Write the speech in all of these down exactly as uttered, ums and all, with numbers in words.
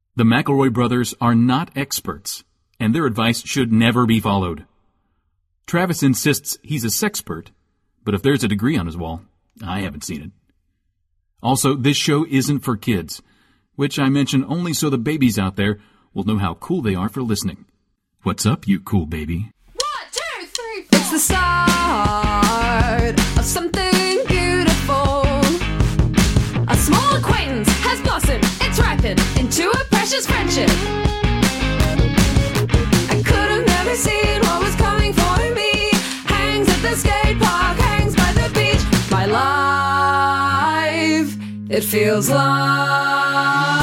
The McElroy brothers are not experts, and their advice should never be followed. Travis insists he's a sexpert, but if there's a degree on his wall, I haven't seen it. Also, this show isn't for kids, which I mention only so the babies out there will know how cool they are for listening. What's up, you cool baby? One, two, three, four. It's the start of something beautiful. A small acquaintance has blossomed, it's ripened into a precious friendship. I could have never seen what was coming for me. Hangs at the skate park, hangs by the beach. My life, it feels like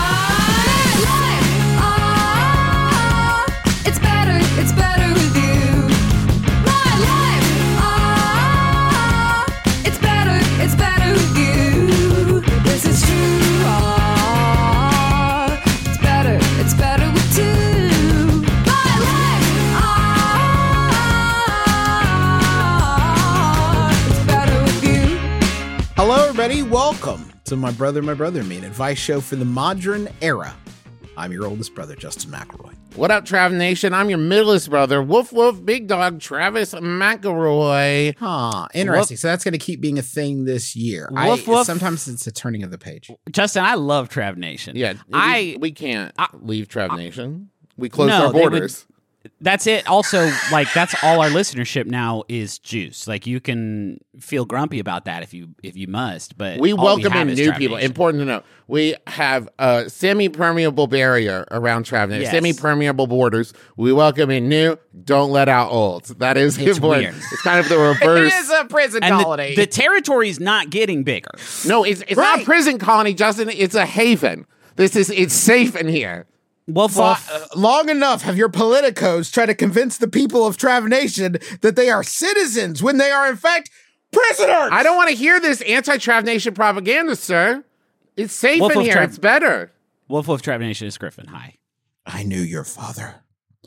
Hello, everybody. Welcome to My Brother, My Brother Me, an advice show for the modern era. I'm your oldest brother, Justin McElroy. What up, Trav Nation? I'm your middlest brother, Woof Woof Big Dog, Travis McElroy. Huh, interesting. Woof. So that's going to keep being a thing this year. Woof, I, woof. Sometimes it's a turning of the page. Justin, I love Trav Nation. Yeah, I we, we can't I- leave Trav Nation. We closed No, our they would- borders. That's it. Also, like that's all our listenership now is juice. Like you can feel grumpy about that if you if you must, but We all welcome have in is new Trav people. Nation. Important to know. We have a semi-permeable barrier around Trav Nation. Yes. Semi-permeable borders. We welcome in new. Don't let out old. That is It's important. weird. It's kind of the reverse. It is a prison And colony. the, the territory's not getting bigger. No, it's it's not a Right. prison colony, Justin. It's a haven. This is it's safe in here. Woof Lo- woof. uh, long enough have your politicos try to convince the people of Trav Nation that they are citizens when they are, in fact, prisoners. I don't want to hear this anti-Trav Nation propaganda, sir. It's safe Wolf in of here. Trav- It's better. Woof woof. Trav Nation is Griffin. Hi. I knew your father,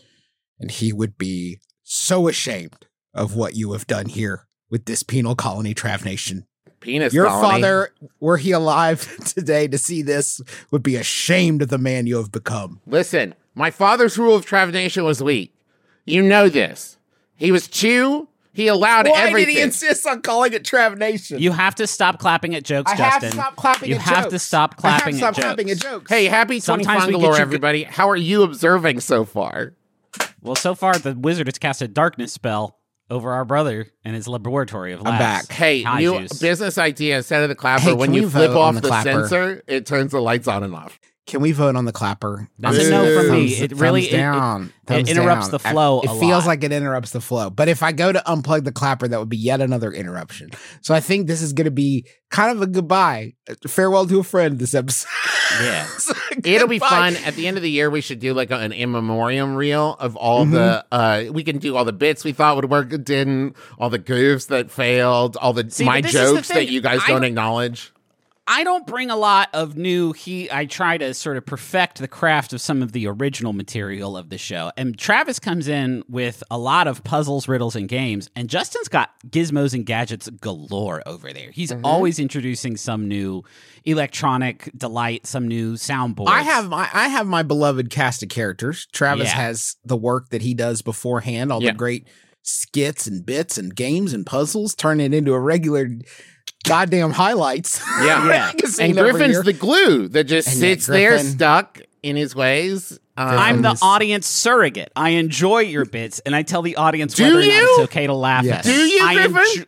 and he would be so ashamed of what you have done here with this penal colony, Trav Nation. Penis Your colony. father, were he alive today to see this, would be ashamed of the man you have become. Listen, my father's rule of Trav Nation was weak. You know this. He was Chew. He allowed Why everything. did he insist on calling it Trav Nation? You have to stop clapping at jokes, I have Justin. to stop clapping you at have jokes. to stop I have clapping to stop at jokes. clapping at jokes. Hey, happy twenty Sometimes we get Fungalore, you- everybody. How are you observing so far? Well, so far the wizard has cast a darkness spell over our brother and his laboratory of labs. I'm back. Hey, Hi, new Juice. business idea. Instead of the clapper, Hey, when can you we flip vote off on the the, clapper? sensor, it turns the lights on and off. Can we vote on the clapper? That's a no from me. Thumbs- It really thumbs it- down. it, Thumbs it interrupts down. the flow. I- It a feels lot. like it interrupts the flow. But if I go to unplug the clapper, that would be yet another interruption. So I think this is going to be kind of a goodbye, a farewell to a friend. This episode. Yeah. So, It'll be goodbye. fun. At the end of the year, we should do like an in memoriam reel of all Mm-hmm. the, uh, we can do all the bits we thought would work, didn't, all the goofs that failed, all the See, my but this is the jokes that thing. you guys I don't don't- acknowledge. I don't bring a lot of new he I try to sort of perfect the craft of some of the original material of the show. And Travis comes in with a lot of puzzles, riddles, and games, and Justin's got gizmos and gadgets galore over there. He's Mm-hmm. always introducing some new electronic delight, some new soundboards. I have my I have my beloved cast of characters. Travis Yeah. has the work that he does beforehand, all Yeah. the great skits and bits and games and puzzles, turn it into a regular goddamn highlights. Yeah. Yeah. magazine And every Griffin's year. the glue that just And sits yeah, there Griffin- stuck in his ways. Um, I'm the this- audience surrogate. I enjoy your bits, and I tell the audience Do whether or not you? it's okay to laugh Yes. at them. Do you, I Griffin? enjo-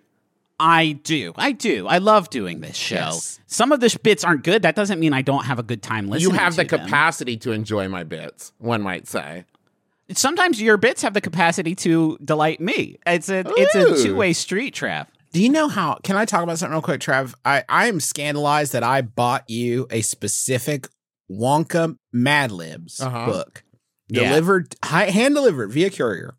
I do. I do. I love doing this show. Yes. Some of the sh- bits aren't good. That doesn't mean I don't have a good time listening you have the to them. capacity to enjoy my bits, one might say. Sometimes your bits have the capacity to delight me. It's a it's Ooh. a two-way street, Trav. Do you know how? Can I talk about something real quick, Trav? I, I am scandalized that I bought you a specific Wonka Mad Libs Uh-huh. book, Yeah. delivered, hi- hand delivered via courier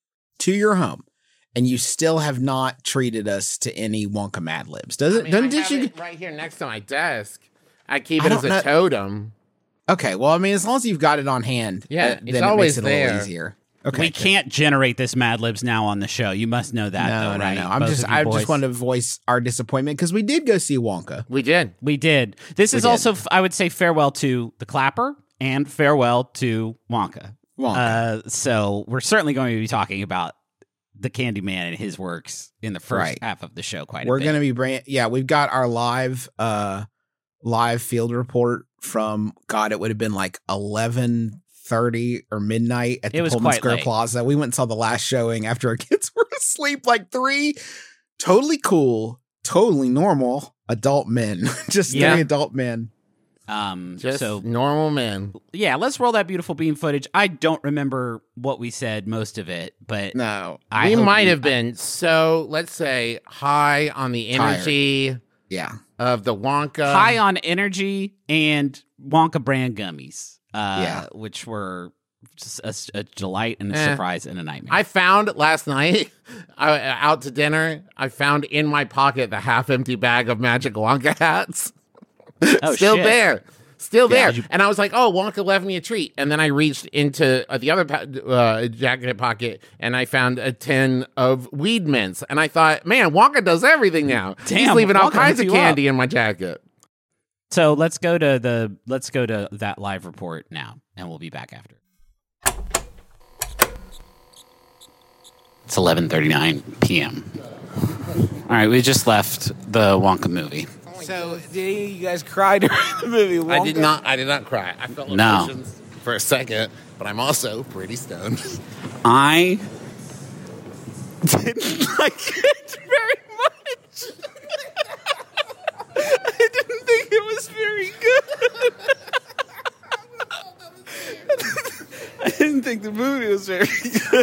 to your home, and you still have not treated us to any Wonka Mad Libs. Does it? I mean, doesn't I did have you? it right here next to my desk. I keep I it as don't a know- totem. Okay, well, I mean, as long as you've got it on hand, Yeah, uh, it's then it always makes it a little there. easier. Okay, we good. can't generate this Mad Libs now on the show. You must know that, No, though, no, right? no. I'm Both just, of you I boys. just wanted to voice our disappointment because we did go see Wonka. We did. We did. This We is did. also, f- I would say, farewell to the Clapper and farewell to Wonka. Wonka. Uh, so we're certainly going to be talking about the Candyman and his works in the first Right. half of the show quite We're a bit. going to be bringing, yeah, we've got our live, uh, live field report from, God, it would have been like eleven thirty or midnight at It the was Pullman quite Square late. Plaza. We went and saw the last showing after our kids were asleep, like three totally cool, totally normal adult men, just Yeah. three adult men. Um, Just so normal men. yeah, let's roll that beautiful beam footage. I don't remember what we said, most of it, but No. I we hope might you- have been so, let's say, high on the Tired. energy Yeah. of the Wonka. high on energy and Wonka brand gummies, uh, Yeah. which were just a, a delight and a Eh. surprise and a nightmare. I found last night, I, out to dinner, I found in my pocket the half-empty bag of Magic Wonka hats. Oh, Still shit. there. Still Yeah, there. did you- And I was like, oh, Wonka left me a treat. And then I reached into uh, the other pa- uh, jacket pocket and I found a tin of weed mints. And I thought, man, Wonka does everything now. He's Damn, leaving all Wonka kinds hooked of you up. candy in my jacket. So let's go to the let's go to that live report now, and we'll be back after. It's eleven thirty-nine p.m. All right, we just left the Wonka movie. So, did any of you guys cry during the movie? I did not. I did not cry. I felt No. emotions for a second, but I'm also pretty stoned. I didn't like it very much. I didn't think it was very good. I didn't think the movie was very good.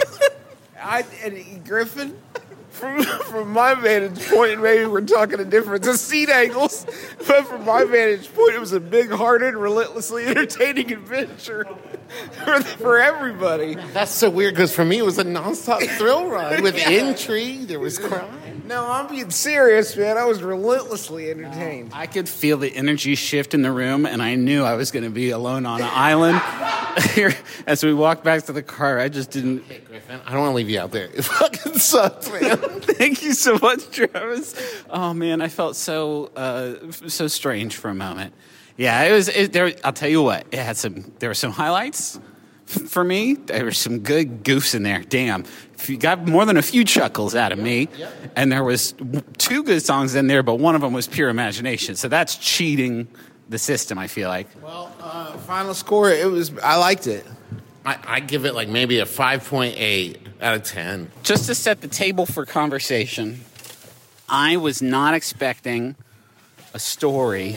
I and Griffin, from from my vantage point, maybe we're talking a difference of seat angles, but from my vantage point, it was a big-hearted, relentlessly entertaining adventure for, for everybody. That's so weird because for me it was a nonstop thrill ride with intrigue. There was crime. No, I'm being serious, man. I was relentlessly entertained. I could feel the energy shift in the room, and I knew I was going to be alone on an island. Here, as we walked back to the car, I just didn't. Hey, Griffin, I don't want to leave you out there. It fucking sucks, man. Thank you so much, Travis. Oh man, I felt so uh, f- so strange for a moment. Yeah, it was. It, there, I'll tell you what. It had some. There were some highlights f- for me. There were some good goofs in there. Damn, if you got more than a few chuckles out of me, and there was w- two good songs in there, but one of them was pure imagination. So that's cheating the system. I feel like. Well, uh, final score, it was. I liked it. I, I give it like maybe a five point eight out of ten. Just to set the table for conversation, I was not expecting a story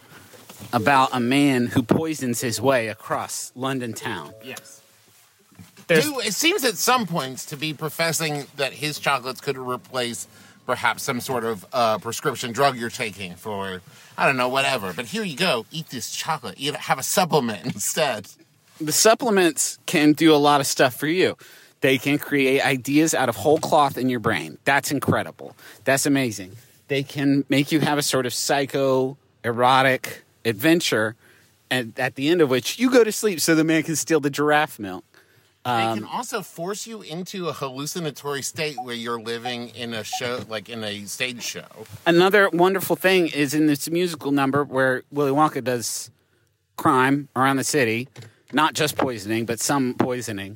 about a man who poisons his way across London town. Yes. There's- Dude, it seems at some points to be professing that his chocolates could replace perhaps some sort of uh, prescription drug you're taking for, I don't know, whatever. But here you go. Eat this chocolate. Eat, have a supplement instead. The supplements can do a lot of stuff for you. They can create ideas out of whole cloth in your brain. That's incredible. That's amazing. They can make you have a sort of psycho, erotic adventure, and at the end of which you go to sleep so the man can steal the giraffe milk. They can also force you into a hallucinatory state where you're living in a show, like in a stage show. Another wonderful thing is in this musical number where Willy Wonka does crime around the city, not just poisoning, but some poisoning.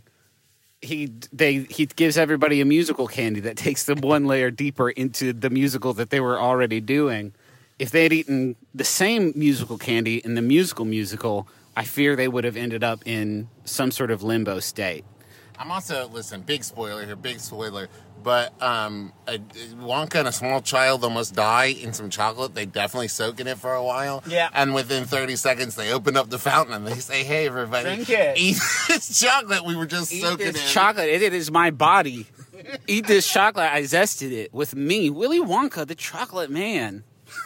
He they he gives everybody a musical candy that takes them one layer deeper into the musical that they were already doing. If they had eaten the same musical candy in the musical musical, I fear they would have ended up in some sort of limbo state. I'm also, listen, big spoiler here, big spoiler, but um, a, Wonka and a small child almost die in some chocolate. They definitely soak in it for a while. Yeah. And within thirty seconds, they open up the fountain and they say, hey, everybody, Drink it. eat this chocolate we were just Eat soaking in. this chocolate. It, it is my body. Eat this chocolate. I zested it with me, Willy Wonka, the chocolate man.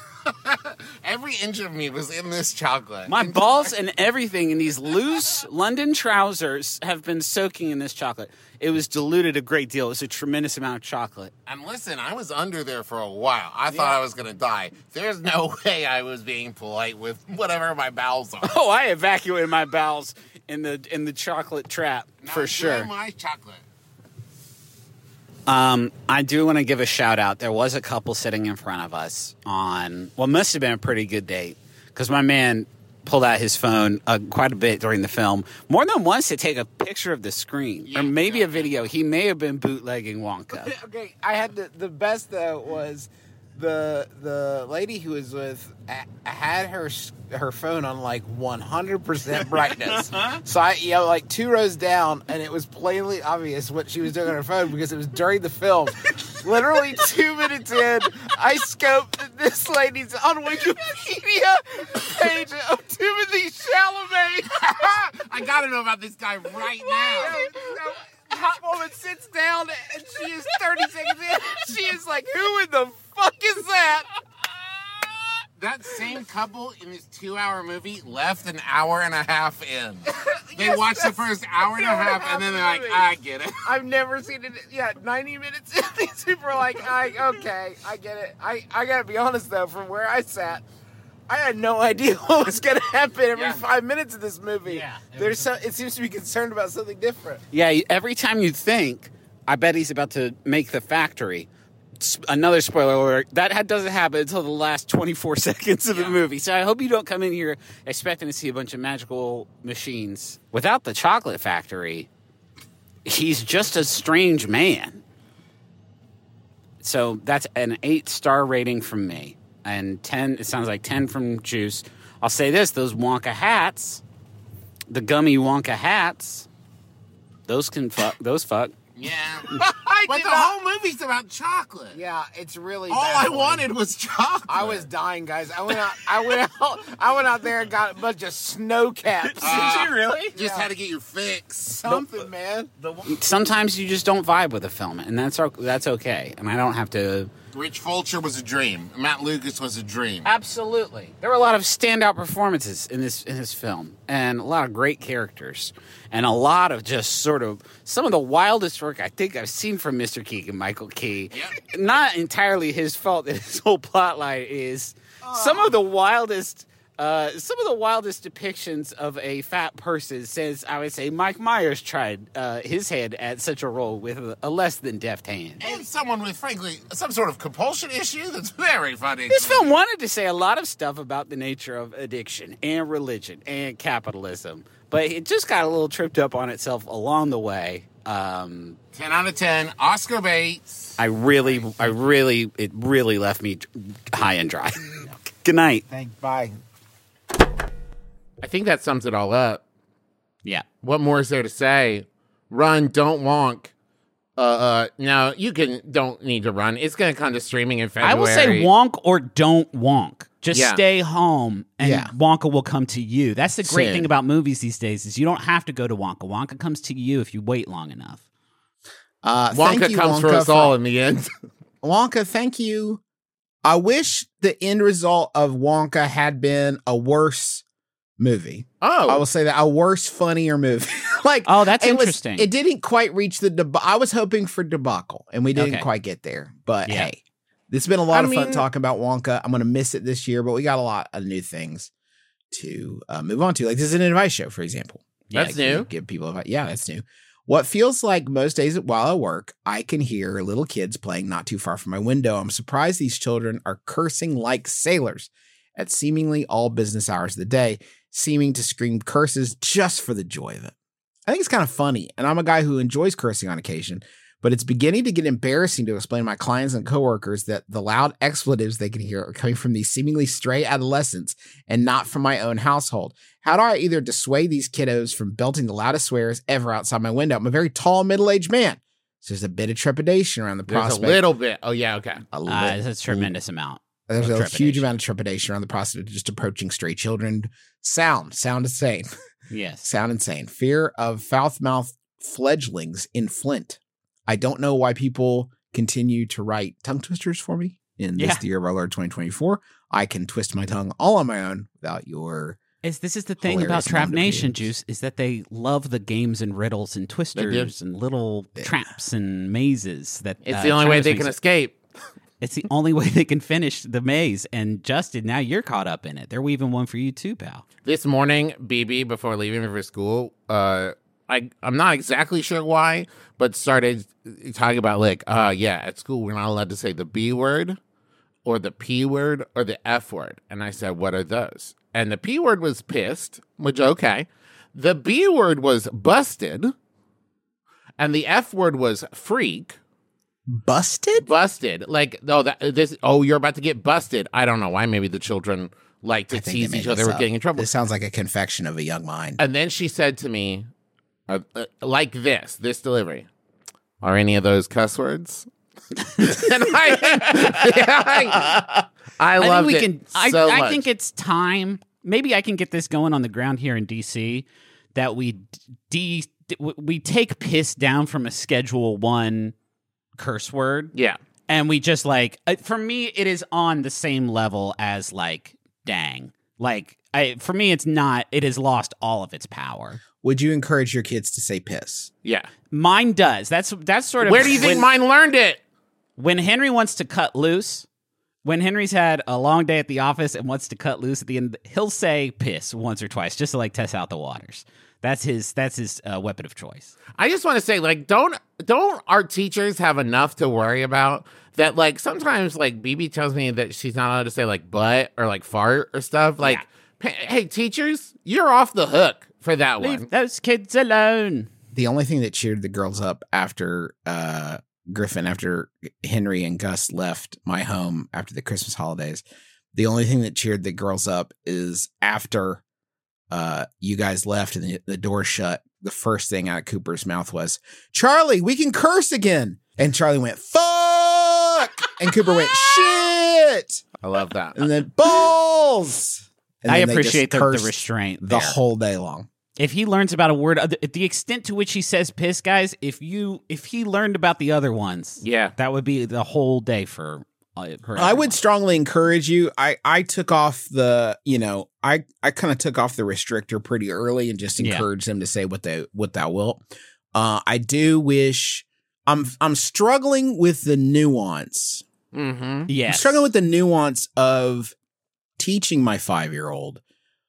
Every inch of me was in this chocolate. My balls and everything in these loose London trousers have been soaking in this chocolate. It was diluted a great deal. It was a tremendous amount of chocolate. And listen, I was under there for a while. I thought I was going to die. There's no way I was being polite with whatever my bowels are. Oh, I evacuated my bowels in the in the chocolate trap Now, for enjoy sure. my chocolate. Um, I do want to give a shout out. There was a couple sitting in front of us on what must have been a pretty good date because my man pulled out his phone uh, quite a bit during the film, more than once to take a picture of the screen Yeah. or maybe a video. He may have been bootlegging Wonka. Okay, I had the the best though was the the lady who was with a- had her s- her phone on like one hundred percent brightness. So I, you know, like two rows down, and it was plainly obvious what she was doing on her phone because it was during the film. Literally two minutes in, I scoped that this lady's on Wikipedia page of Timothy Chalamet. I gotta know about this guy right now. Hot woman sits down and she is thirty seconds in. She is like, "Who in the fuck is that?" That same couple in this two-hour movie left an hour and a half in. They Yes, watched the that's first hour and a half, and then they're like, movie. I get it. I've never seen it. Yeah, ninety minutes in, these people are like, I okay, I get it. I, I gotta be honest though, from where I sat, I had no idea what was gonna happen every Yeah. five minutes of this movie. Yeah, it There's so it seems to be concerned about something different. Yeah, every time you think, I bet he's about to make the factory. S- Another spoiler alert, that ha- doesn't happen until the last twenty-four seconds of the movie. So I hope you don't come in here expecting to see a bunch of magical machines. Without the chocolate factory, he's just a strange man. So that's an eight-star rating from me. And ten, it sounds like ten from Juice. I'll say this, those Wonka hats, the gummy Wonka hats, those can fuck, those fuck. Yeah. I But did the not- whole movie's about chocolate. Yeah, it's really. All I baffling. wanted was chocolate. I was dying, guys. I went out. I went out. I went out there and got a bunch of snow caps. Uh, Did you really? Just Yeah. had to get your fix. Something, man. Sometimes you just don't vibe with a film, and that's o- that's okay. And I don't have to. Rich Fulcher was a dream. Matt Lucas was a dream. Absolutely, there were a lot of standout performances in this in this film, and a lot of great characters, and a lot of just sort of some of the wildest work I think I've seen from Mister Keegan Michael Key. Yep. Not entirely his fault that his whole plotline is some of the wildest. Uh, some of the wildest depictions of a fat person since, I would say, Mike Myers tried uh, his hand at such a role with a, a less than deft hand. And someone with, frankly, some sort of compulsion issue that's very funny. This film wanted to say a lot of stuff about the nature of addiction and religion and capitalism, but it just got a little tripped up on itself along the way. Um, ten out of ten. Oscar Bates. I really, I really, it really left me high and dry. Good night. Thank. Bye. I think that sums it all up. Yeah. What more is there to say? Run, don't wonk. Uh, uh, no, you can don't need to run. It's going to come to streaming in February. I will say wonk or don't wonk. Just Yeah. stay home and Yeah. Wonka will come to you. That's the great Soon. thing about movies these days is you don't have to go to Wonka. Wonka comes to you if you wait long enough. Uh, Wonka thank you, comes Wonka, for us all in the end. Wonka, thank you. I wish the end result of Wonka had been a worse movie. Oh, I will say that a worse, funnier movie. like, Oh, that's it was- interesting. it didn't quite reach the. Deb- I was hoping for debacle, and we didn't Okay. quite get there. But Yeah. hey, this has been a lot I of fun mean- talking about Wonka. I'm going to miss it this year, but we got a lot of new things to uh, move on to. Like this is an advice show, for example. That's Like, you new. Give people advice. Yeah, that's new. What feels like most days while I work, I can hear little kids playing not too far from my window. I'm surprised these children are cursing like sailors at seemingly all business hours of the day, seeming to scream curses just for the joy of it. I think it's kind of funny, and I'm a guy who enjoys cursing on occasion, but it's beginning to get embarrassing to explain to my clients and coworkers that the loud expletives they can hear are coming from these seemingly stray adolescents and not from my own household. How do I either dissuade these kiddos from belting the loudest swears ever outside my window? I'm a very tall, middle-aged man, so there's a bit of trepidation around the there's prospect. a little bit. Oh, yeah, okay. A Uh, lit- it's a tremendous amount. There's of a huge trepidation. amount of trepidation around the prospect of just approaching stray children. Sound, sound insane. Yes. Sound insane. Fear of foul-mouthed fledglings in Flint. I don't know why people continue to write tongue twisters for me in this Yeah. the year of our Lord twenty twenty-four. I can twist my tongue all on my own without your. Is this is the thing about Hilarious Trap amount of Nation, games. Juice, is that they love the games and riddles and twisters and little Yeah. traps and mazes. That It's uh, the only way Travis they makes can it- escape. It's the only way they can finish the maze. And Justin, now you're caught up in it. They're weaving one for you too, pal. This morning, B B, before leaving for school, uh, I, I'm not exactly sure why, but started talking about, like, uh, yeah, at school, we're not allowed to say the B word or the P word or the F word. And I said, what are those? and the P word was pissed, which okay. The B word was busted, and the F word was freak. Busted? Busted. Like, oh, that, this, oh, you're about to get busted. I don't know why. Maybe the children like to I think tease they made each other this with up. getting in trouble. This sounds like a confection of a young mind. And then she said to me, uh, uh, like this, this delivery, are any of those cuss words? and I, yeah, I, I I loved think we it can. I, so I much. think it's time. Maybe I can get this going on the ground here in D C. That we d we take piss down from a Schedule One curse word, yeah. and we just like. uh, For me, it is on the same level as like dang. Like I, for me, it's not. It has lost all of its power. Would you encourage your kids to say piss? Yeah. Mine does. That's that's sort of Where do you think when- mine learned it? When Henry wants to cut loose, when Henry's had a long day at the office and wants to cut loose at the end, he'll say piss once or twice just to like test out the waters. That's his that's his uh, weapon of choice. I just want to say, like, don't don't our teachers have enough to worry about that? Like, sometimes, like, B B tells me that she's not allowed to say like butt or like fart or stuff. Like, Yeah. pa- hey, teachers, you're off the hook for that one. Leave those kids alone. The only thing that cheered the girls up after uh, Griffin, after Henry and Gus left my home after the Christmas holidays, the only thing that cheered the girls up is after uh, you guys left and the, the door shut, the first thing out of Cooper's mouth was, Charlie, we can curse again. And Charlie went, fuck! And Cooper went, shit! I love that. And then balls! And I then they just appreciate the, the cursed restraint the there. whole day long. If he learns about a word, uh, the, the extent to which he says piss, guys, if you if he learned about the other ones, Yeah. that would be the whole day for. Uh, for I everyone. would strongly encourage you. I, I took off the, you know, I, I kind of took off the restrictor pretty early and just Yeah. encouraged them to say what they what thou wilt. Uh, I do wish I'm I'm struggling with the nuance. Mm-hmm. Yes. I'm struggling with the nuance of teaching my five year old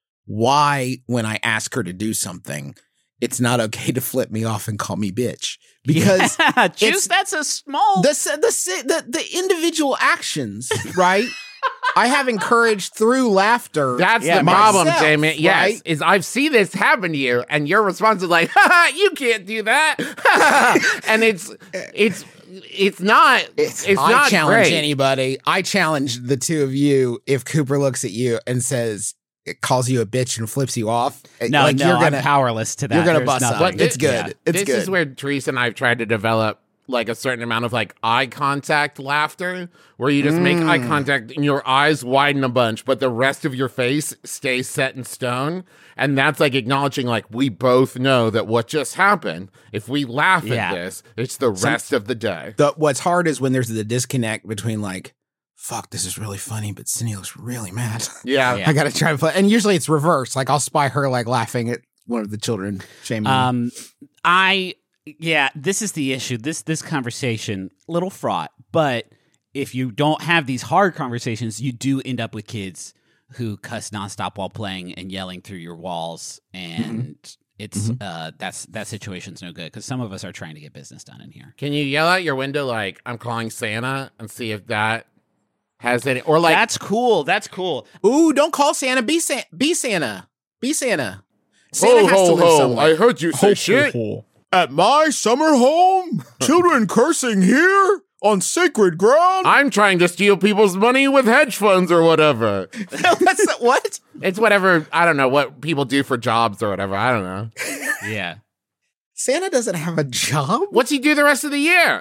why when I ask her to do something, it's not okay to flip me off and call me bitch because Yeah, Juice, it's- that's a small. the the the the individual actions, right? I have encouraged through laughter. That's Yeah, the problem, myself, Jamie. Yes, right? is I've seen this happen to you, and your response is like, "Ha, you can't do that," and it's it's it's not it's, I not challenge great. anybody. I challenge the two of you. If Cooper looks at you and says, it calls you a bitch and flips you off, no, like no, you're gonna I'm powerless to that. you're gonna There's bust nothing. up. But It's thi- good. It's this good. is where Teresa and I have tried to develop like a certain amount of like eye contact laughter, where you just make eye contact and your eyes widen a bunch, but the rest of your face stays set in stone. And that's like acknowledging like we both know that what just happened, if we laugh Yeah. at this, it's the rest of the day. The, what's hard is when there's the disconnect between like, fuck, this is really funny, but Cindy looks really mad. Yeah. Yeah. I gotta try to play. And usually it's reverse. Like I'll spy her like laughing at one of the children shaming me. Um, I yeah, this is the issue. This this conversation, little fraught, but if you don't have these hard conversations, you do end up with kids who cuss nonstop while playing and yelling through your walls, and it's uh that's that situation's no good because some of us are trying to get business done in here. Can you yell out your window like I'm calling Santa and see if that has any or like That's cool. That's cool. Ooh, don't call Santa. Be Santa. Be Santa. Be Santa. Santa has to live somewhere. heard you say shit. At my summer home, children cursing here on sacred ground. I'm trying to steal people's money with hedge funds or whatever. That's not, what? It's whatever, I don't know, what people do for jobs or whatever. I don't know. Yeah. Santa doesn't have a job. What's he do the rest of the year?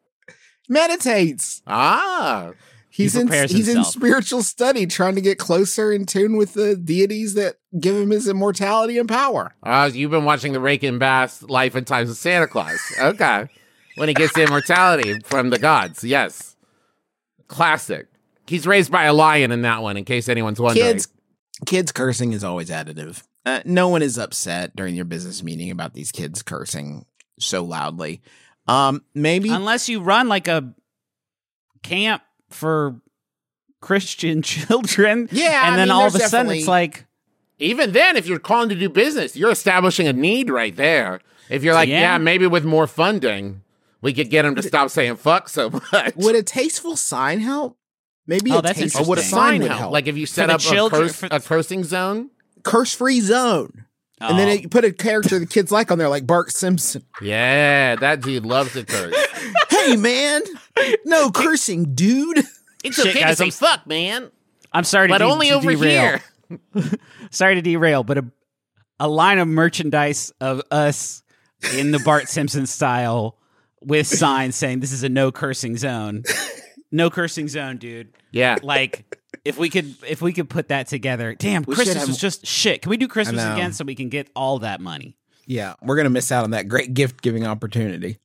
Meditates. Ah. He's He in prepares he's in himself. spiritual study, trying to get closer in tune with the deities that give him his immortality and power. Uh, you've been watching the Rankin Bass Life and Times of Santa Claus. Okay. When he gets the immortality from the gods. Yes. Classic. He's raised by a lion in that one, in case anyone's wondering. Kids, kids cursing is always additive. Uh, no one is upset during your business meeting about these kids cursing so loudly. Um, maybe Unless you run like a camp for Christian children. Yeah, I And then mean, all of a there's sudden definitely- it's like, Even then, if you're calling to do business, you're establishing a need right there. If you're like, Yeah. yeah, maybe with more funding, we could get them to stop saying fuck so much. would a tasteful sign help? Maybe Oh, a that's taste Or would a Interesting. sign would help? help. Like if you set the up children- a, curse, for- a cursing zone? curse-free zone. And then Oh. it, you put a character the kids like on there, like Bart Simpson. Yeah, that dude loves to curse. Hey, man, no cursing, dude. It's Shit, okay guys, to say I'm- fuck, man, I'm sorry to but de- only to over derail. here. Sorry to derail, but a a line of merchandise of us in the Bart Simpson style with signs saying this is a no cursing zone. No cursing zone, dude. Yeah. Like if we could if we could put that together. Damn, We should Christmas have- was just shit. Can we do Christmas I know. again so we can get all that money? Yeah, we're gonna miss out on that great gift-giving opportunity.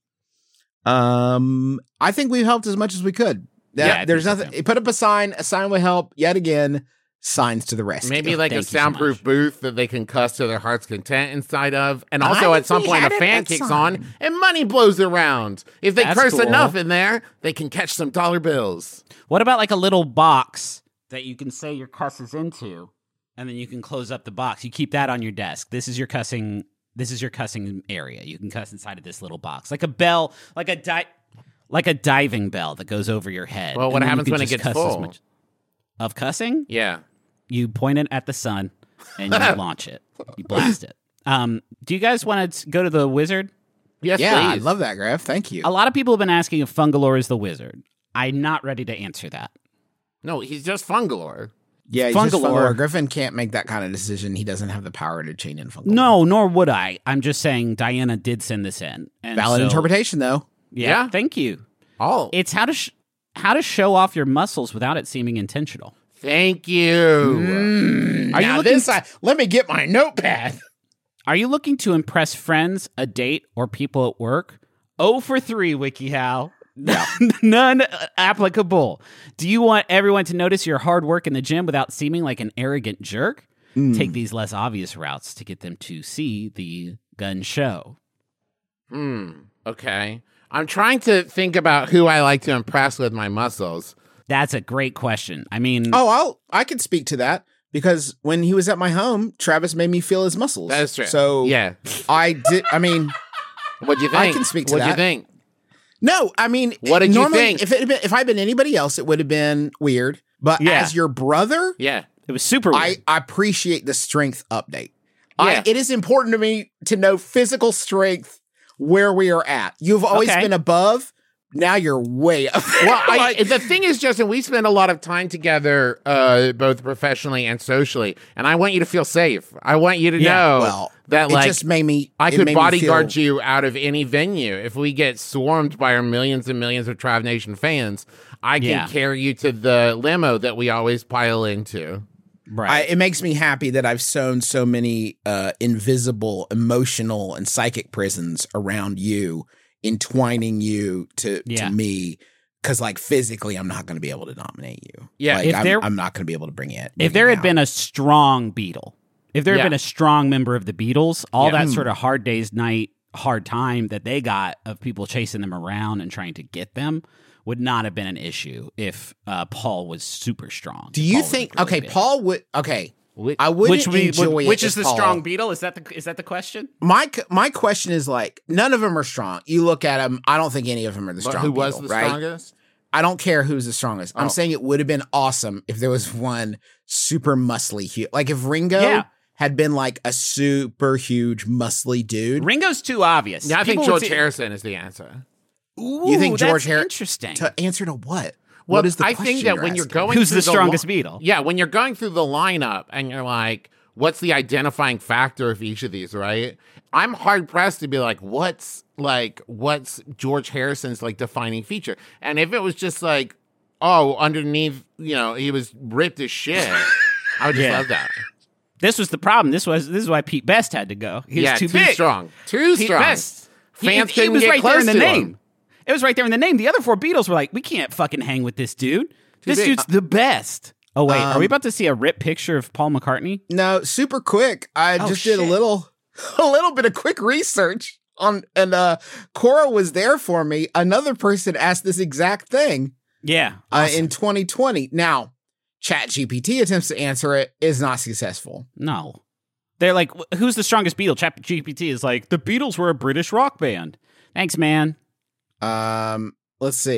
Um, I think we've helped as much as we could. That, Yeah, I there's think so, nothing. Put up a sign. A sign will help. Yet again, signs to the rescue. Maybe like Thank a you so soundproof much. booth that they can cuss to their heart's content inside of. And I also at think some we point a had it fan at kicks sign. on and money blows around. If they That's curse cool. enough in there, they can catch some dollar bills. What about like a little box that you can say your cusses into, and then you can close up the box? You keep that on your desk. This is your cussing. This is your cussing area. You can cuss inside of this little box, like a bell, like a di- like a diving bell that goes over your head. Well, And what then you happens can when it just gets cuss as full? much- of cussing? Yeah. You point it at the sun and you launch it. You blast it. Um, do you guys want to go to the wizard? Yes, yeah, I please. love that, Graf. Thank you. A lot of people have been asking if Fungalore is the wizard. I'm not ready to answer that. No, he's just Fungalore. Yeah, he's just Fungalore. Fungalore. Griffin can't make that kind of decision. He doesn't have the power to chain in Fungalore. No, nor would I. I'm just saying Diana did send this in. And Valid so- interpretation, though. Yeah, Yeah. thank you. Oh, It's how to sh- how to show off your muscles without it seeming intentional. thank you. Are you now looking? this, I, let me get my notepad. Are you looking to impress friends, a date, or people at work? Oh for three, WikiHow. None applicable. Do you want everyone to notice your hard work in the gym without seeming like an arrogant jerk? Take these less obvious routes to get them to see the gun show. Hmm. Okay. I'm trying to think about who I like to impress with my muscles. That's a great question. I mean, Oh, I'll I could speak to that because when he was at my home, Travis made me feel his muscles. That is true. So yeah. I did. I mean, What'd you think? I can speak to What'd you that. think? no, I mean, What did you normally, think? If it had been, if I'd been anybody else, it would have been weird. But Yeah. as your brother, Yeah. it was super I, weird. I appreciate the strength update. Yeah. I, it is important to me to know physical strength where we are at. You've always Okay. been above. Now you're way up. Well, I, the thing is, Justin, we spend a lot of time together, uh, both professionally and socially, and I want you to feel safe. I want you to Yeah, know well, that, it like, just made me. I it could made me bodyguard feel- you out of any venue. If we get swarmed by our millions and millions of Trav Nation fans, I can Yeah. carry you to the limo that we always pile into. right. I, it makes me happy that I've sewn so many uh, invisible, emotional, and psychic prisons around you, entwining you to, Yeah. to me. Because, like, physically, I'm not going to be able to nominate you. Yeah, like, if I'm, there- I'm not going to be able to bring it. if there had been a strong Beatle, if there had Yeah. been a strong member of the Beatles, all Yeah. that sort of hard day's night, hard time that they got of people chasing them around and trying to get them would not have been an issue if uh, Paul was super strong. do you Paul was think? really Okay, big. Paul would. Okay, Which- I wouldn't Which we, enjoy which it is if the Paul- strong Beatle? Is that the is that the question? My my question is like none of them are strong. You look at them. I don't think any of them are the But strong. who was Beatle, the right? strongest? I don't care who's the strongest. Oh. I'm saying it would have been awesome if there was one super muscly huge. Like if Ringo Yeah. had been like a super huge muscly dude. Ringo's too obvious. Yeah, I think People would George say- Harrison is the answer. Ooh, You think George that's Harri- Interesting. To answer to what? Well, what is the I question think that you're when you're asking? going Who's through the strongest li- Beatle? Yeah, when you're going through the lineup and you're like, what's the identifying factor of each of these, right? I'm hard pressed to be like, what's like what's George Harrison's like defining feature? And if it was just like, oh, underneath, you know, he was ripped as shit, I would just Yeah. love that. This was the problem. This was this is why Pete Best had to go. He was yeah, too too big. strong. Too Pete strong. Best. He- Fans it, couldn't was get right close there in the to name. him. It was right there in the name. The other four Beatles were like, we can't fucking hang with this dude. This big. dude's the best. Oh wait, are we Um, about to see a rip picture of Paul McCartney? No, super quick. I Oh, just did a shit. little a little bit of quick research on and uh Cora was there for me. Another person asked this exact thing Yeah. uh, in twenty twenty. Now, ChatGPT attempts to answer it, is not successful. No. They're like, "Wh- who's the strongest Beatle? Chat G P T is like, the Beatles were a British rock band. Thanks, man. Um, let's see.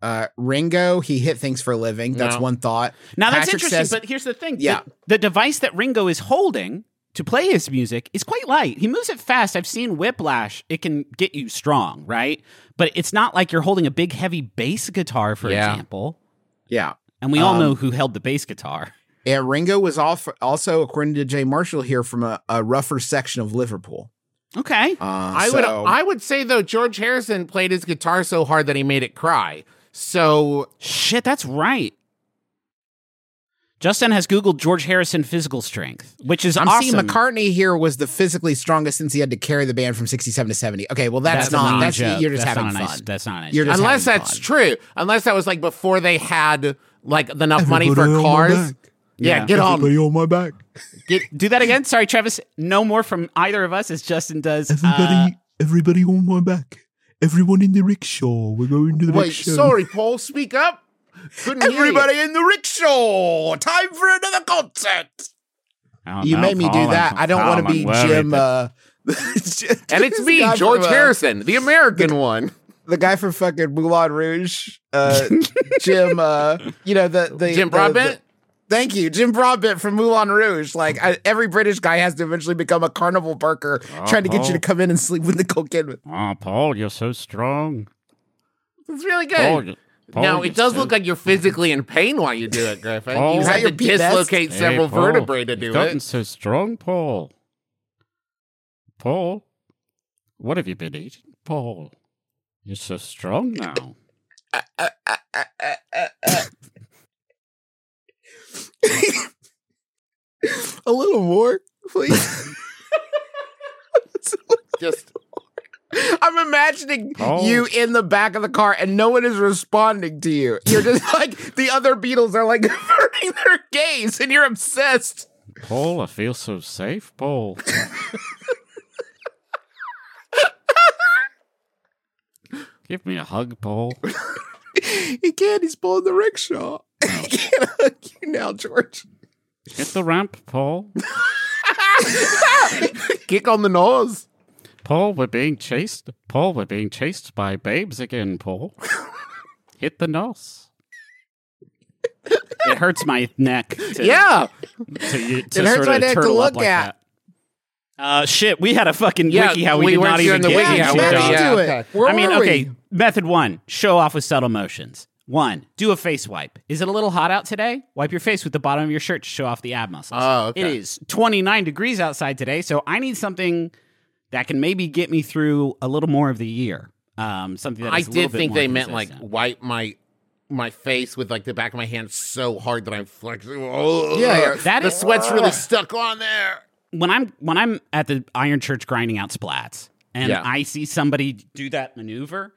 Uh, Ringo, he hit things for a living. That's No. one thought. Now that's Patrick interesting, says- but here's the thing. Yeah. The, the device that Ringo is holding to play his music is quite light. He moves it fast. I've seen Whiplash. It can get you strong, right? But it's not like you're holding a big, heavy bass guitar, for Yeah. example. Yeah. And we all Um, know who held the bass guitar. Yeah, Ringo was off, also, according to Jay Marshall, here from a, a rougher section of Liverpool. Okay. Uh, I would so- I would say though George Harrison played his guitar so hard that he made it cry. So Shit, that's right. Justin has Googled George Harrison physical strength, which is I'm awesome. seeing McCartney here was the physically strongest since he had to carry the band from sixty-seven to seventy. Okay, well that's, That's not. a That's joke. you're just That's having not a fun. nice, That's not a nice. You're joke. just unless having that's fun. true, unless that was like before they had like enough money for cars. Yeah, Yeah. get on. on my back. Do that again. Sorry, Travis. No more from either of us as Justin does. uh, everybody on my back. Everyone in the rickshaw. We're going to the Wait, sorry, Paul, speak up. Couldn't hear you. Everybody in the rickshaw. Time for another concert. I don't You know, made me do Paul. that. I'm- I don't want Paul, to be I'm worried Jim. that- Uh, And it's me, George Harrison, the American one. the guy from fucking Moulin Rouge. Uh, Jim. Uh, you know the the Jim the- Broadbent? the- Thank you, Jim Broadbent from Moulin Rouge. Like I, every British guy has to eventually become a carnival barker, trying to get you to come in and sleep with Nicole Kidman. Oh, Paul, you're so strong. It's really good. Paul, you- Paul, now, you're it does so- look like you're physically in pain while you do it, Griffin. Paul. you Is that have your to Pete Best? dislocate several Paul, vertebrae to do you've gotten it. so strong, Paul. Paul, what have you been eating, Paul? You're so strong now. A little more, please. Just I'm imagining Oh. you in the back of the car and no one is responding to you. You're just like the other Beatles are like averting their gaze and you're obsessed. Paul, I feel so safe, Paul. Give me a hug, Paul. He can't, he's pulling the rickshaw. He can't hug you now, George. Hit the ramp, Paul. kick on the nose. Paul, we're being chased. Paul, we're being chased by babes again, Paul. Hit the nose. It hurts my neck. To, Yeah. to, you- to It hurts sort my of neck to turtle up look like at. that. Uh, shit, we had a fucking Yeah, wiki how we, we did weren't not even doing the get wiki into how it, we- dog. let's yeah, do okay. it. Where I mean, were okay, we? method one, show off with subtle motions. One, do a face wipe. Is it a little hot out today? Wipe your face with the bottom of your shirt to show off the ab muscles. Oh, okay. It is twenty-nine degrees outside today, so I need something that can maybe get me through a little more of the year. Um, something that I is a little did bit think more they meant like consistent. wipe my my face with like the back of my hand so hard that I'm flexing. Oh, Yeah, yeah. That the is- sweat's really stuck on there. when I'm when I'm at the Iron Church grinding out splats and Yeah. I see somebody do that maneuver,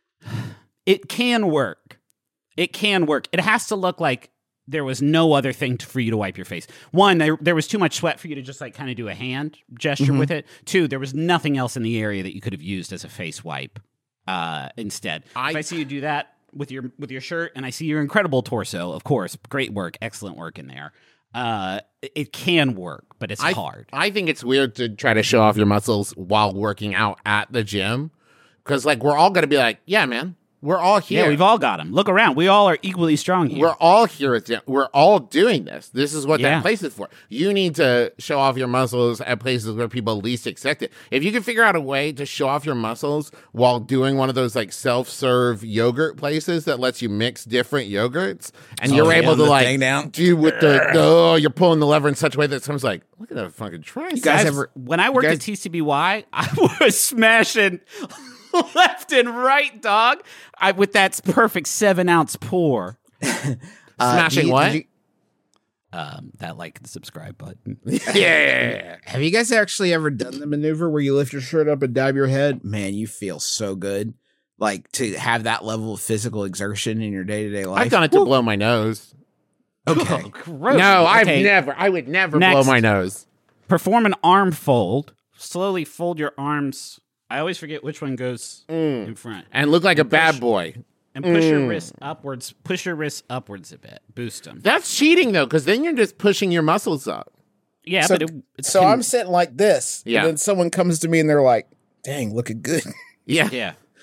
it can work. It can work. It has to look like there was no other thing to, for you to wipe your face. One, there, there was too much sweat for you to just like kind of do a hand gesture Mm-hmm. with it. Two, there was nothing else in the area that you could have used as a face wipe uh, instead. I- if I see you do that with your with your shirt and I see your incredible torso, of course, great work, excellent work in there. Uh, it- it can work, but it's I, hard. I think it's weird to try to show off your muscles while working out at the gym. Because, like, we're all going to be like, yeah, man, we're all here. Yeah, we've all got them. Look around. We all are equally strong here. We're all here at the, we're all doing this. This is what Yeah. that place is for. You need to show off your muscles at places where people least expect it. If you can figure out a way to show off your muscles while doing one of those like self-serve yogurt places that lets you mix different yogurts, and Oh, you're yeah, able to the like thing down. do with the oh, you're pulling the lever in such a way that someone's like, look at that fucking tricep. You guys ever? when I worked guys- at T C B Y, I was smashing left and right, dog. I with that perfect seven ounce pour. Uh, Smashing do you- what? did you- Um, that like and subscribe button. Yeah. Have you guys actually ever done the maneuver where you lift your shirt up and dab your head? Man, you feel so good. Like to have that level of physical exertion in your day to day life. I've done it to blow my nose. Okay. Gross. No, I've Okay, never. I would never Next. blow my nose. Perform an arm fold. Slowly fold your arms. I always forget which one goes in front. And look like a bad boy. And push your wrists upwards. Push your wrists upwards a bit. Boost them. That's cheating though, because then you're just pushing your muscles up. Yeah, so but it, it so can- I'm sitting like this. Yeah. And then someone comes to me and they're like, dang, looking good. Yeah. Yeah.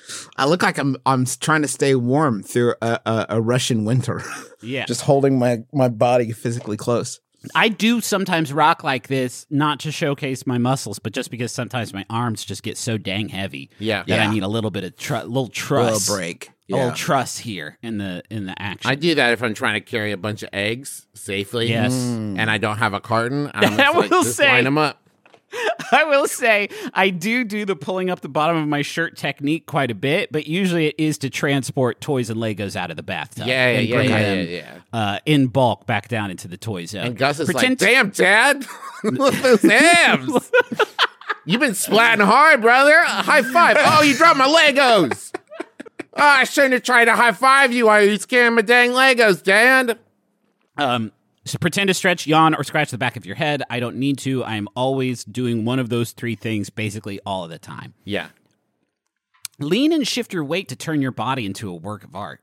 I look like I'm I'm trying to stay warm through a, a, a Russian winter. Yeah. Just holding my, my body physically close. I do sometimes rock like this, not to showcase my muscles, but just because sometimes my arms just get so dang heavy Yeah. that Yeah. I need a little bit of tr- little A truss, little break. a little truss here in the in the action. I do that if I'm trying to carry a bunch of eggs safely. Yes. And I don't have a carton. I'm I just like, will just say- line them up. I will say I do do the pulling up the bottom of my shirt technique quite a bit, but usually it is to transport toys and Legos out of the bathtub. Yeah, yeah, and yeah, bring yeah, them, yeah, Uh, in bulk back down into the toy zone. And Gus is Pretend- like, damn, Dad. Look at those abs. You've been splatting hard, brother. High five. Oh, you dropped my Legos. Oh, I shouldn't have tried to high five you while you was carrying my dang Legos, Dad. Um, so pretend to stretch, yawn, or scratch the back of your head. I don't need to. I am always doing one of those three things basically all of the time. Yeah. Lean and shift your weight to turn your body into a work of art.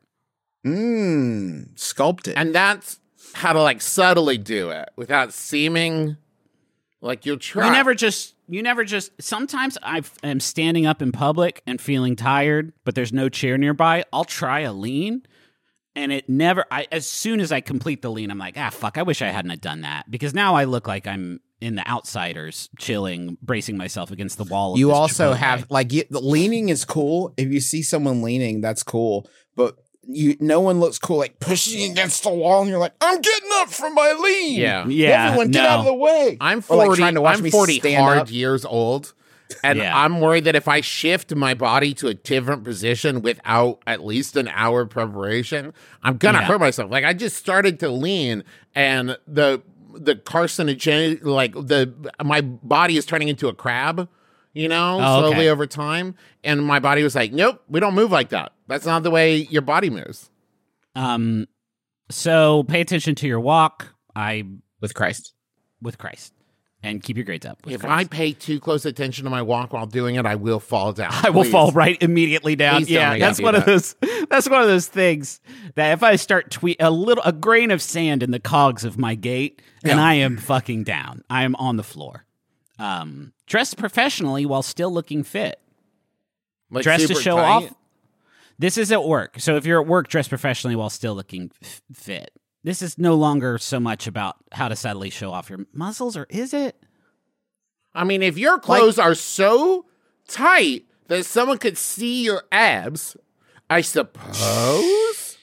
Mmm. Sculpt it. And that's how to like subtly do it without seeming like you're trying. You never just, you never just, sometimes I am standing up in public and feeling tired, but there's no chair nearby. I'll try a lean. And it never, I, as soon as I complete the lean, I'm like, ah, fuck, I wish I hadn't have done that. Because now I look like I'm in the Outsiders, chilling, bracing myself against the wall. Of You this also Chipotle. have, like, you, the leaning is cool. If you see someone leaning, that's cool. But you, no one looks cool, like, pushing against the wall, and you're like, I'm getting up from my lean. Yeah. Yeah, Everyone get no. out of the way. I'm Or, forty. like, trying to watch I'm me forty stand hard up. years old, and Yeah. I'm worried that if I shift my body to a different position without at least an hour preparation, I'm gonna Yeah. hurt myself. Like I just started to lean, and the the carcinogen, like the my body is turning into a crab, you know, Oh, okay. slowly over time, and my body was like, nope, we don't move like that. That's not the way your body moves. Um, so pay attention to your walk. I With Christ. with Christ, and keep your grades up. with If Christ. I pay too close attention to my walk while doing it, I will fall down. I will Please. fall right immediately down. Please don't Yeah, make that's me do one of that. those. That's one of those things that if I start tweet a little, a grain of sand in the cogs of my gait, and I am fucking down. I am on the floor. Um, dressed professionally while still looking fit. Like Dressed to super show tight. off. This is at work. So if you're at work, dress professionally while still looking f- fit. This is no longer so much about how to subtly show off your muscles, or is it? I mean, if your clothes are so tight that someone could see your abs, I suppose.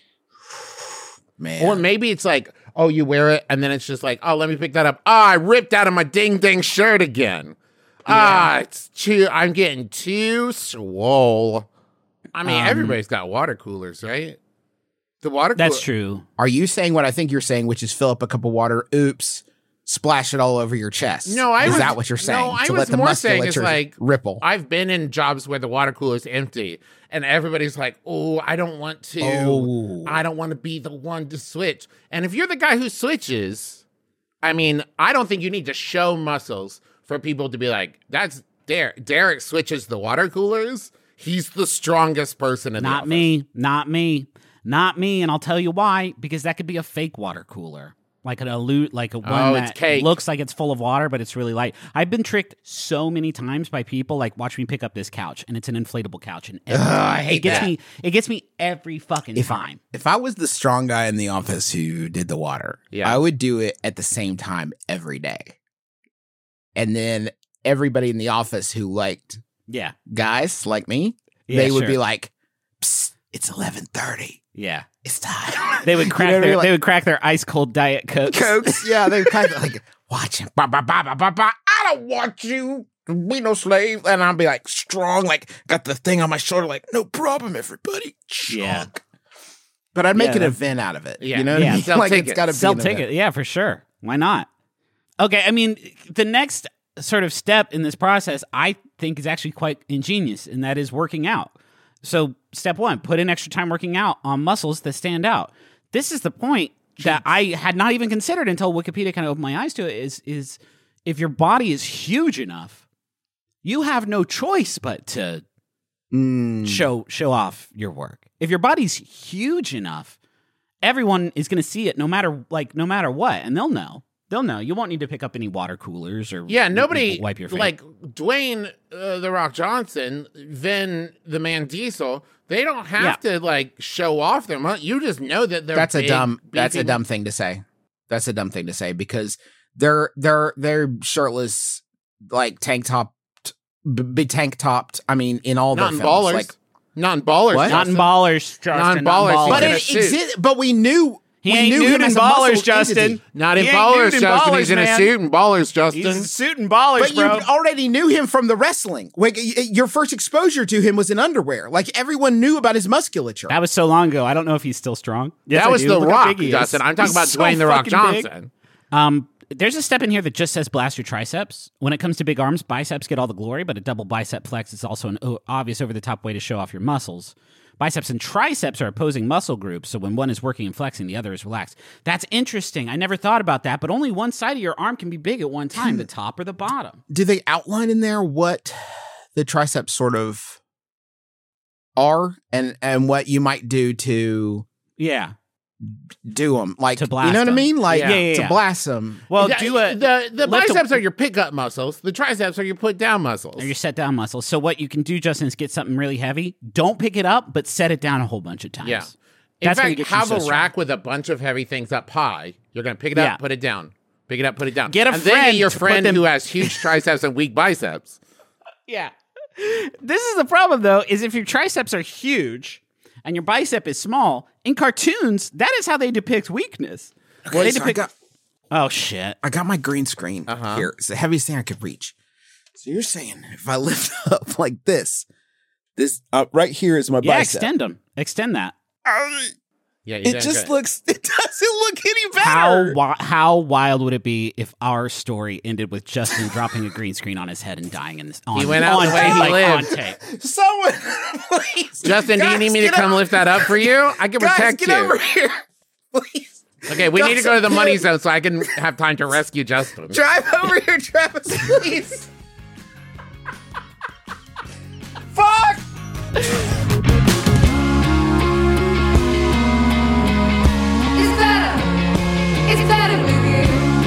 Man. Or maybe it's like, oh, you wear it, and then it's just like, oh, let me pick that up. Ah, I ripped out of my ding ding shirt again. Ah, it's too. I'm getting too swole. I mean, Um, everybody's got water coolers, right? The water. That's cooler- true. Are you saying what I think you're saying, which is fill up a cup of water, oops, splash it all over your chest? No, I Is was- that what you're saying? no, I to was let the more saying it's musculature like- ripple. I've been in jobs where the water cooler is empty, and everybody's like, "Oh, I don't want to. Oh. I don't want to be the one to switch." And if you're the guy who switches, I mean, I don't think you need to show muscles for people to be like, "That's Derek. Derek switches the water coolers. He's the strongest person in the Not office." me. Not me. Not me. And I'll tell you why. Because that could be a fake water cooler. Like an allude, like a one Oh, it's that cake. looks like it's full of water, but it's really light. I've been tricked so many times by people. Like, watch me pick up this couch, and it's an inflatable couch, and every, I hate it gets that. me. It gets me every fucking If time. If I was the strong guy in the office who did the water, Yeah. I would do it at the same time every day. And then everybody in the office who liked Yeah, guys like me, Yeah, they would sure. be like, Psst, it's eleven thirty. yeah. It's time. They would crack You know what I their. mean? Like, they would crack their ice cold diet cokes. Cokes. Yeah, they kind of like watching. Ba, ba, ba, ba, ba, ba. I don't want you to be no slave. And I'll be like strong, like got the thing on my shoulder, like no problem, everybody. Yeah. Chunk. But I'd make Yeah, an that- event out of it. Yeah. You know what Yeah, I mean? sell Like tickets. it's got to be Sell an event. ticket. Yeah, for sure. Why not? Okay, I mean, the next sort of step in this process, I think, is actually quite ingenious, and that is working out. So, step one, put in extra time working out on muscles that stand out. This is the point that I had not even considered until Wikipedia kind of opened my eyes to it, is, is if your body is huge enough, you have no choice but to Mm. show show off your work. If your body's huge enough, everyone is going to see it no matter like no matter what, and they'll know. They'll know. You won't need to pick up any water coolers or Yeah, nobody wipe your face. like Dwayne uh, the Rock Johnson, Vin the Man Diesel. They don't have to like show off their money. You just know that they're That's big, a dumb. That's a beefy- dumb thing to say. That's a dumb thing to say because they're they're they're shirtless, like tank topped, b- big tank topped. I mean, in all Not their in films, ballers. like Not in ballers. What? not in Justin. ballers, Justin. Not in ballers, Not but in in a it suit. exists. But we knew He we ain't knew nude him in as a ballers, muscled Justin. entity. Not in He ain't ballers, nude in Justin. ballers, He's in a man. suit and ballers, Justin. He's suit and ballers, But bro. you already knew him from the wrestling. Like y- your first exposure to him was in underwear. Like everyone knew about his musculature. That was so long ago. I don't know if he's still strong. Yes, that I was do. The Look how Rock, big he is. Justin. I'm talking He's about so Dwayne The Rock fucking big. Johnson. Um, there's a step in here that just says blast your triceps. When it comes to big arms, biceps get all the glory, but a double bicep flex is also an o- obvious over-the-top way to show off your muscles. Biceps and triceps are opposing muscle groups, so when one is working and flexing, the other is relaxed. That's interesting. I never thought about that, but only one side of your arm can be big at one time, the top or the bottom. Do they outline in there what the triceps sort of are and and what you might do to Yeah. do them? Like To blast you know what I them. mean? Like Yeah, yeah, to yeah. blast them. Well, the, do a the the lift a- biceps are your pickup muscles. The triceps are your put down muscles. or your set down muscles. So what you can do, Justin, is get something really heavy. Don't pick it up, but set it down a whole bunch of times. Yeah. In That's how you fact, get you have so a strong. rack with a bunch of heavy things up high. You're going to pick it Yeah. up, put it down. Pick it up, put it down. Get a and then friend get your to put friend them- who has huge triceps and weak biceps. Yeah. This is the problem, though, is if your triceps are huge and your bicep is small, in cartoons, that is how they depict weakness. Well, they so I depict- got Oh, shit. I got my green screen Uh-huh. here. It's the heaviest thing I could reach. So you're saying if I lift up like this, this uh, right here is my Yeah, bicep. extend them. Extend that. Yeah, you It did just good. looks. It doesn't look any better. How wi- how wild would it be if our story ended with Justin dropping a green screen on his head and dying in this? On, He went out on the way tape, he like, lived. on tape. Someone, please. Justin, do you Guys, need me to get come over- lift that up for you? I can Guys, protect get you. over here, please. Okay, we need to Guys, go to the get money over- zone so I can have time to rescue Justin. Drive over here, Travis, please. Fuck. It's better. It's better with you.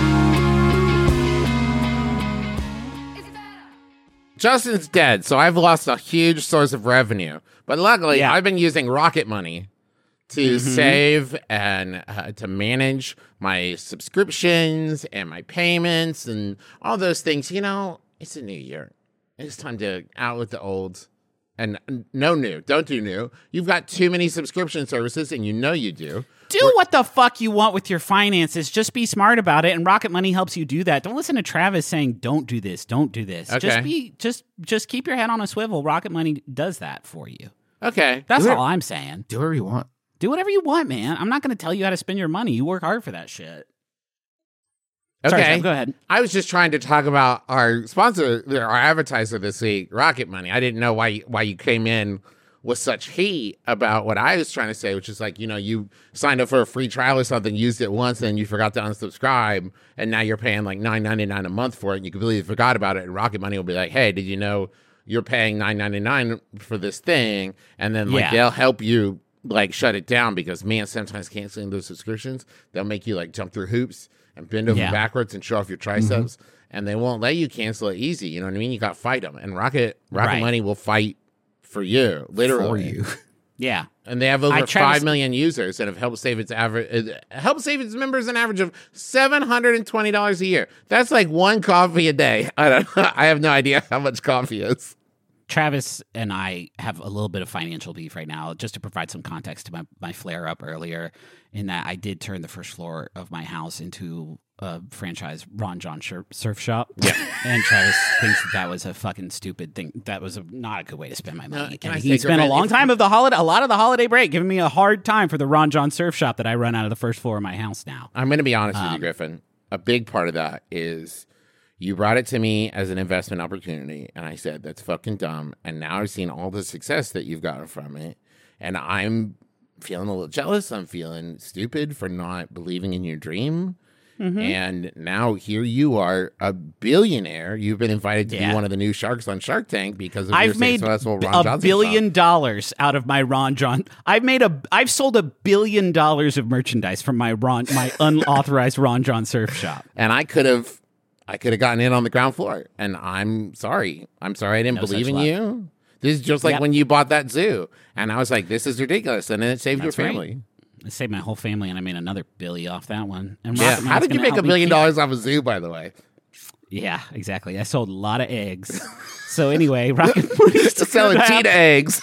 It's better. Justin's dead, so I've lost a huge source of revenue. But luckily, Yeah. I've been using Rocket Money to save and uh, to manage my subscriptions and my payments and all those things. You know, it's a new year. It's time to out with the old. And uh, no new. Don't do new. You've got too many subscription services, and you know you do. Do what the fuck you want with your finances. Just be smart about it, and Rocket Money helps you do that. Don't listen to Travis saying, "Don't do this, don't do this." Okay. Just be, just, just keep your head on a swivel. Rocket Money does that for you. Okay. That's Do it. all I'm saying. Do whatever you want. Do whatever you want, man. I'm not going to tell you how to spend your money. You work hard for that shit. Sorry, Okay. Sam, go ahead. I was just trying to talk about our sponsor, our advertiser this week, Rocket Money. I didn't know why you, why you came in with such heat about what I was trying to say, which is like, you know, you signed up for a free trial or something, used it once, and you forgot to unsubscribe, and now you're paying like nine ninety-nine a month for it, and you completely forgot about it. And Rocket Money will be like, hey, did you know you're paying nine ninety-nine for this thing? And then like Yeah. they'll help you like shut it down because man, sometimes canceling those subscriptions, they'll make you like jump through hoops and bend over Yeah. backwards and show off your triceps, and they won't let you cancel it easy. You know what I mean? You got to fight them, and Rocket Rocket Right. Money will fight for you, literally. For you. Yeah. And they have over I try to five s- million users and have helped save its average, uh, help save its members an average of seven hundred and twenty dollars a year. That's like one coffee a day. I don't. I have no idea how much coffee is. Travis and I have a little bit of financial beef right now, just to provide some context to my, my flare up earlier, in that I did turn the first floor of my house into a franchise Ron John Shir- surf shop. Yeah. And Travis thinks that that was a fucking stupid thing. That was a, not a good way to spend my money. can And I he say, spent a Griffin, long if- time of the holiday, a lot of the holiday break, giving me a hard time for the Ron John surf shop that I run out of the first floor of my house now. I'm going to be honest with Um, you, Griffin. A big part of that is you brought it to me as an investment opportunity, and I said, that's fucking dumb. And now I've seen all the success that you've gotten from it, and I'm feeling a little jealous. I'm feeling stupid for not believing in your dream. Mhm. And now here you are, a billionaire. You've been invited to Yeah. be one of the new sharks on Shark Tank because of your I've made successful Ron a Johnson billion shop. dollars out of my Ron John. I've made a. I've sold a billion dollars of merchandise from my Ron, my unauthorized Ron John surf shop. And I could have, I could have gotten in on the ground floor. And I'm sorry. I'm sorry I didn't No believe such in luck. you. This is just like Yep. when you bought that zoo. And I was like, this is ridiculous. And then it saved That's your right. family. I saved my whole family, and I made another billy off that one. And Yeah. Rocket How Man's did you gonna make a help me billion keep- dollars off a zoo, by the way? Yeah, exactly. I sold a lot of eggs. So anyway, Rocket Money is a Selling good app. cheetah eggs.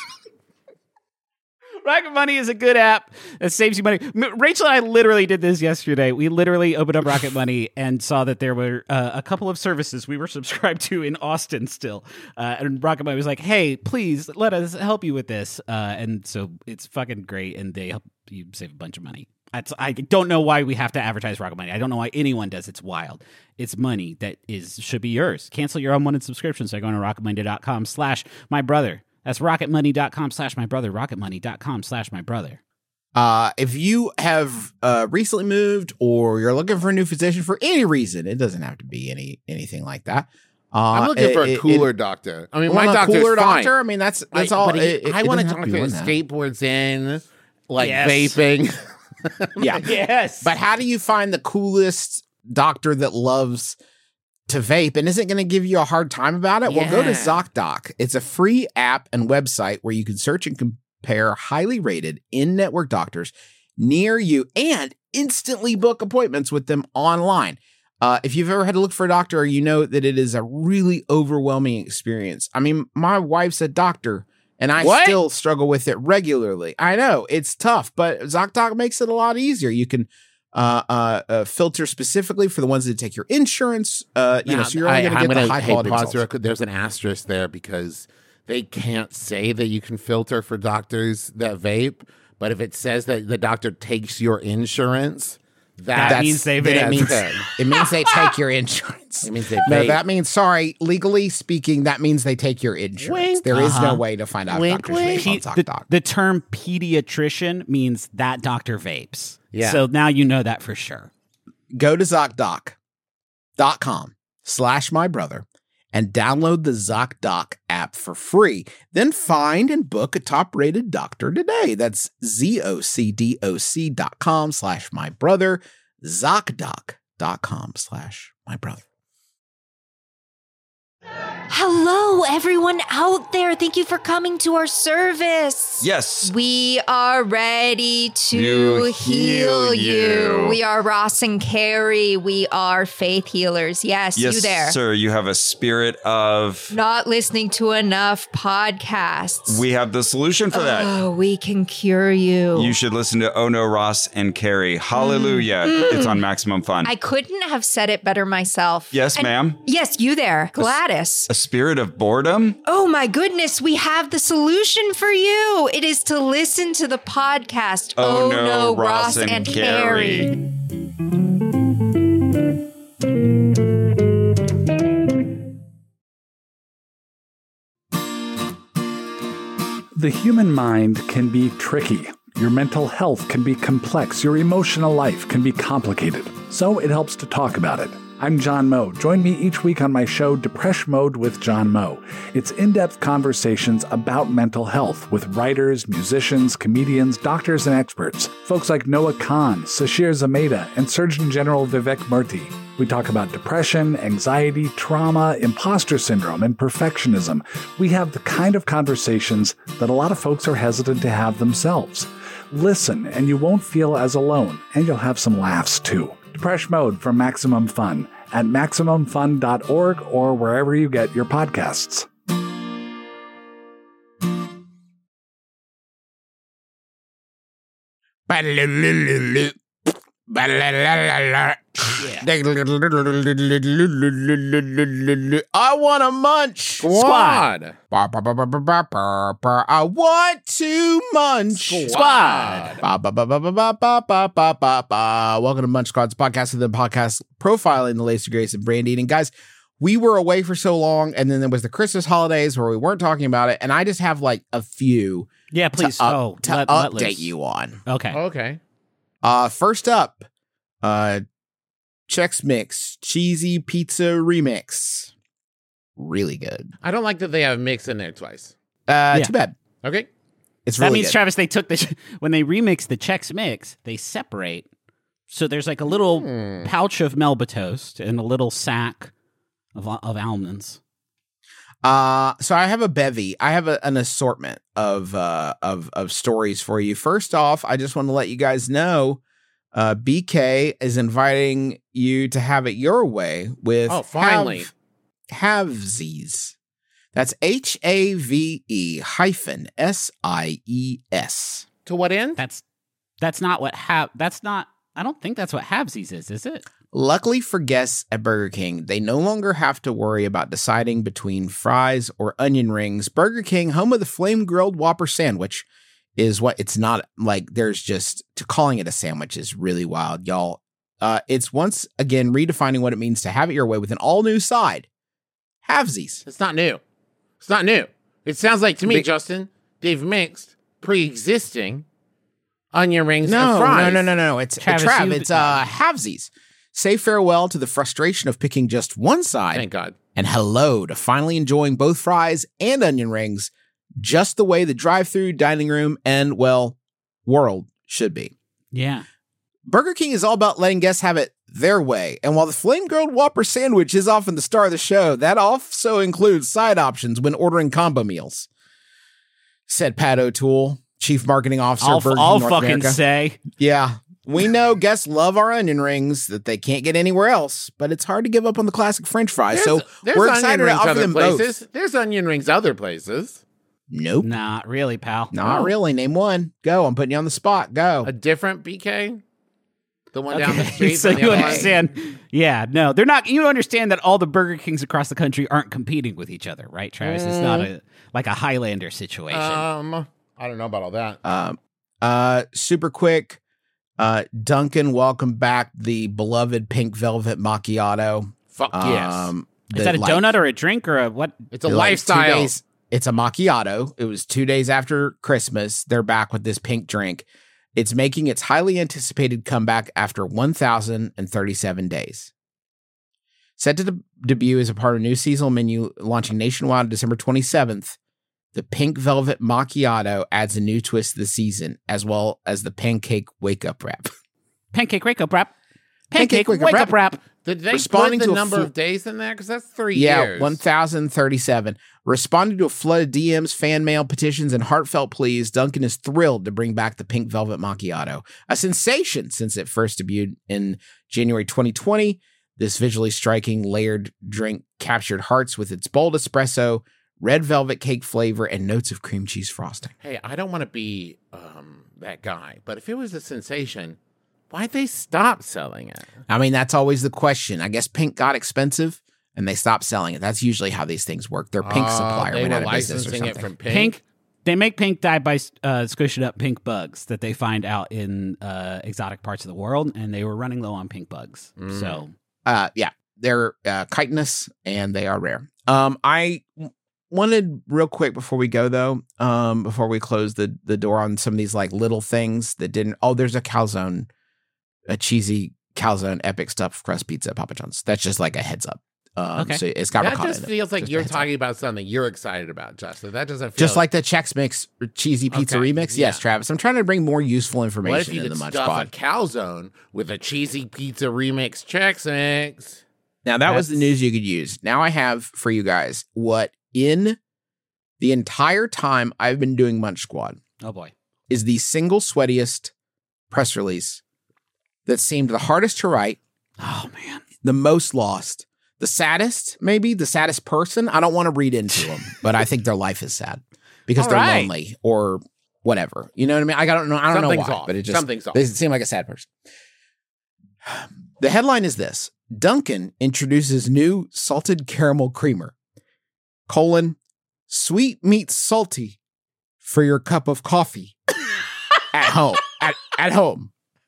Rocket Money is a good app that saves you money. M- Rachel and I literally did this yesterday. We literally opened up Rocket Money and saw that there were uh, a couple of services we were subscribed to in Austin still. Uh, and Rocket Money was like, hey, please let us help you with this. Uh, and so it's fucking great. And they help you save a bunch of money. That's, I don't know why we have to advertise Rocket Money. I don't know why anyone does. It's wild. It's money that is should be yours. Cancel your unwanted subscriptions by going to rocketmoney.com slash my brother. That's rocketmoney.com slash my brother, rocketmoney.com slash my brother. Uh, if you have uh, recently moved or you're looking for a new physician for any reason, it doesn't have to be any anything like that. Uh, I'm looking it- for a it- cooler it- doctor. I mean, well, my a doctor's cooler fine. doctor. I mean, that's that's I, all. but he- it- it- I it want a doesn't have doctor be that one that. skateboards in, like Yes. vaping. Yeah, Yes. but how do you find the coolest doctor that loves to vape and isn't going to give you a hard time about it? Well, go to Yeah. ZocDoc. It's a free app and website where you can search and compare highly rated in-network doctors near you and instantly book appointments with them online. Uh, if you've ever had to look for a doctor, you know that it is a really overwhelming experience. I mean, my wife's a doctor, and I What? still struggle with it regularly. I know it's tough, but ZocDoc makes it a lot easier. You can uh, uh, uh, filter specifically for the ones that take your insurance. Uh, you know, Now, so you're only I- going to I'm get gonna- the high hey, quality pause results. real quick. There's an asterisk there because they can't say that you can filter for doctors that vape, but if it says that the doctor takes your insurance, that, That means they then vape. It means, it means they take your insurance. It means they No, vape. that means, sorry, legally speaking, that means they take your insurance. Wink. There is Uh-huh. no way to find out Wink, doctors wink. vape on Pe- the, ZocDoc. the term pediatrician means that doctor vapes. Yeah. So now you know that for sure. Go to ZocDoc.com slash my brother and download the ZocDoc app for free. Then find and book a top-rated doctor today. That's Z-O-C-D-O-C dot com slash my brother, ZocDoc.com slash my brother. Hello, everyone out there. Thank you for coming to our service. Yes. We are ready to You heal, heal you. you. We are Ross and Carrie. We are faith healers. Yes, Yes, you there. sir. You have a spirit of. Not listening to enough podcasts. We have the solution for that. Oh, we can cure you. You should listen to Oh No, Ross and Carrie. Hallelujah. It's on Maximum Fun. I couldn't have said it better myself. Yes, And- ma'am. Yes, you there, Gladys. A spirit of boredom? Oh my goodness, we have the solution for you. It is to listen to the podcast. Oh, no, Ross and Carrie. The human mind can be tricky. Your mental health can be complex. Your emotional life can be complicated. So it helps to talk about it. I'm John Moe. Join me each week on my show, Depression Mode with John Moe. It's in-depth conversations about mental health with writers, musicians, comedians, doctors, and experts. Folks like Noah Kahn, Sashir Zameda, and Surgeon General Vivek Murthy. We talk about depression, anxiety, trauma, imposter syndrome, and perfectionism. We have the kind of conversations that a lot of folks are hesitant to have themselves. Listen, and you won't feel as alone, and you'll have some laughs too. Depression Mode from Maximum Fun at maximum fun dot org or wherever you get your podcasts. I want to munch. Squad. Bar, bar, bar, bar, bar, bar, bar, bar. I want to munch. Squad. Ba, ba, ba, ba, ba, ba, ba, ba, ba, ba, ba. Welcome to Munch Squad's podcast, the podcast profiling the latest degrees of brand eating. Guys, we were away for so long, and then there was the Christmas holidays where we weren't talking about it, and I just have like a few Yeah, please. to, up- oh, to let, let update loose. you on. Okay. Okay. Uh, first up, uh, Chex Mix Cheesy Pizza Remix. Really good. I don't like that they have mix in there twice. Uh, Yeah. Too bad. Okay. It's that really means, good. Travis, they took the when they remix the Chex Mix, they separate. So there's like a little Hmm. pouch of Melba toast and a little sack of of almonds. Uh, so I have a bevy. I have a, an assortment of uh of of stories for you. First off, I just want to let you guys know, uh, B K is inviting you to have it your way with Oh, finally. have, Havesies. That's H A V E hyphen S I E S. To what end? That's that's not what have that's not. I don't think that's what Havesies is, is it? Luckily for guests at Burger King, they no longer have to worry about deciding between fries or onion rings. Burger King, home of the flame grilled Whopper sandwich, is what it's not like. There's just to calling it a sandwich is really wild, y'all. Uh, it's once again redefining what it means to have it your way with an all new side. Havesies. It's not new. It's not new. It sounds like to me, Big- Justin, they've mixed pre-existing onion rings No, and fries. no, no, no, no. It's Travis, Trav. you- It's uh, Havesies. Say farewell to the frustration of picking just one side. Thank God. And hello to finally enjoying both fries and onion rings just the way the drive-through, dining room, and, well, world should be. Yeah. Burger King is all about letting guests have it their way. And while the flame-grilled Whopper sandwich is often the star of the show, that also includes side options when ordering combo meals. Said Pat O'Toole, Chief Marketing Officer I'll, of Burger King I'll North fucking America. say. Yeah. We know guests love our onion rings that they can't get anywhere else, but it's hard to give up on the classic French fries. There's, so there's we're onion excited to rings offer other them places. both. There's onion rings other places. Nope. Not really, pal. Not No. really. Name one. Go. I'm putting you on the spot. Go. A different B K? The one down the Okay, street? so from the you other line? understand. Yeah, no, they're not. You understand that all the Burger Kings across the country aren't competing with each other, right, Travis? It's not a like a Highlander situation. Um, I don't know about all that. Um, uh, super quick. Uh, Duncan, welcome back the beloved pink velvet macchiato. Fuck yes. Um, Is the, that a like, donut or a drink or a what? It's a like, two lifestyle. days- It's a macchiato. It was two days after Christmas. They're back with this pink drink. It's making its highly anticipated comeback after one thousand thirty-seven days. Set to de- debut as a part of a new seasonal menu launching nationwide on December twenty-seventh, the Pink Velvet Macchiato adds a new twist to the season, as well as the Pancake Wake Up Wrap. Pancake wake up wrap. Pancake Pancake wake wake up up wrap. Did they Responding put to the a number full- of days in there? Because that's three Yeah, years. one thousand thirty-seven. Responding to a flood of D Ms, fan mail, petitions, and heartfelt pleas, Duncan is thrilled to bring back the Pink Velvet Macchiato, a sensation since it first debuted in January twenty twenty. This visually striking layered drink captured hearts with its bold espresso, red velvet cake flavor, and notes of cream cheese frosting. Hey, I don't want to be um, that guy, but if it was a sensation, why'd they stop selling it? I mean, that's always the question. I guess pink got expensive and they stopped selling it. That's usually how these things work. Their pink Uh, supplier they went were out of business or licensing something. it from Pink. Pink. They make pink dye by uh, squishing up pink bugs that they find out in uh, exotic parts of the world, and they were running low on pink bugs. Mm. So Uh, yeah, they're uh, chitinous and they are rare. Um, I w- wanted real quick before we go though, um, before we close the the door on some of these like little things that didn't. Oh, there's a calzone, a cheesy calzone epic stuffed crust pizza at Papa John's. That's just like a heads up. Um, Okay. so it's got That ricotta just in it. feels like Just a you're heads up. talking about something you're excited about, Justin. That doesn't feel Just like the Chex Mix cheesy pizza Okay, remix. yeah. Yes, Travis. I'm trying to bring more useful What information if you in could the Munch stuff Pod. a calzone with a cheesy pizza remix Chex Mix? Now, that was the That's- news you could use. Now I have for you guys what in the entire time I've been doing Munch Squad oh boy, is the single sweatiest press release that seemed the hardest to write, oh man, the most lost, the saddest, maybe the saddest person. I don't want to read into them, but I think their life is sad because All they're right. lonely or whatever. You know what I mean? I don't know. I don't know Something's why, off. but it just Something's off. they seem like a sad person. The headline is this: Dunkin' introduces new salted caramel creamer, colon, sweet meets salty for your cup of coffee at home. At, at home.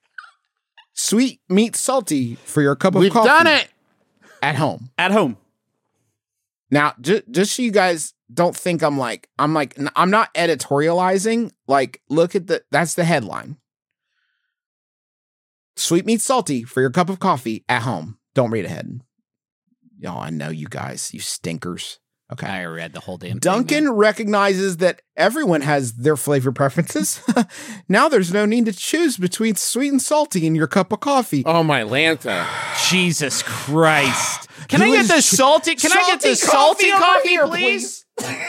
Sweet meets salty for your cup of We've coffee. done it. At home. at home. Now, ju- just so you guys don't think I'm like, I'm like, n- I'm not editorializing. Like, look at the, that's the headline. Sweet meets salty for your cup of coffee at home. Don't read ahead. Oh, I know you guys, you stinkers. Okay. I read the whole damn Dunkin' thing. recognizes that everyone has their flavor preferences. Now there's no need to choose between sweet and salty in your cup of coffee. Oh, my Lanta. Jesus Christ. Can Who I get is the ch- salty? Can I get the salty salty coffee coffee, over here, please?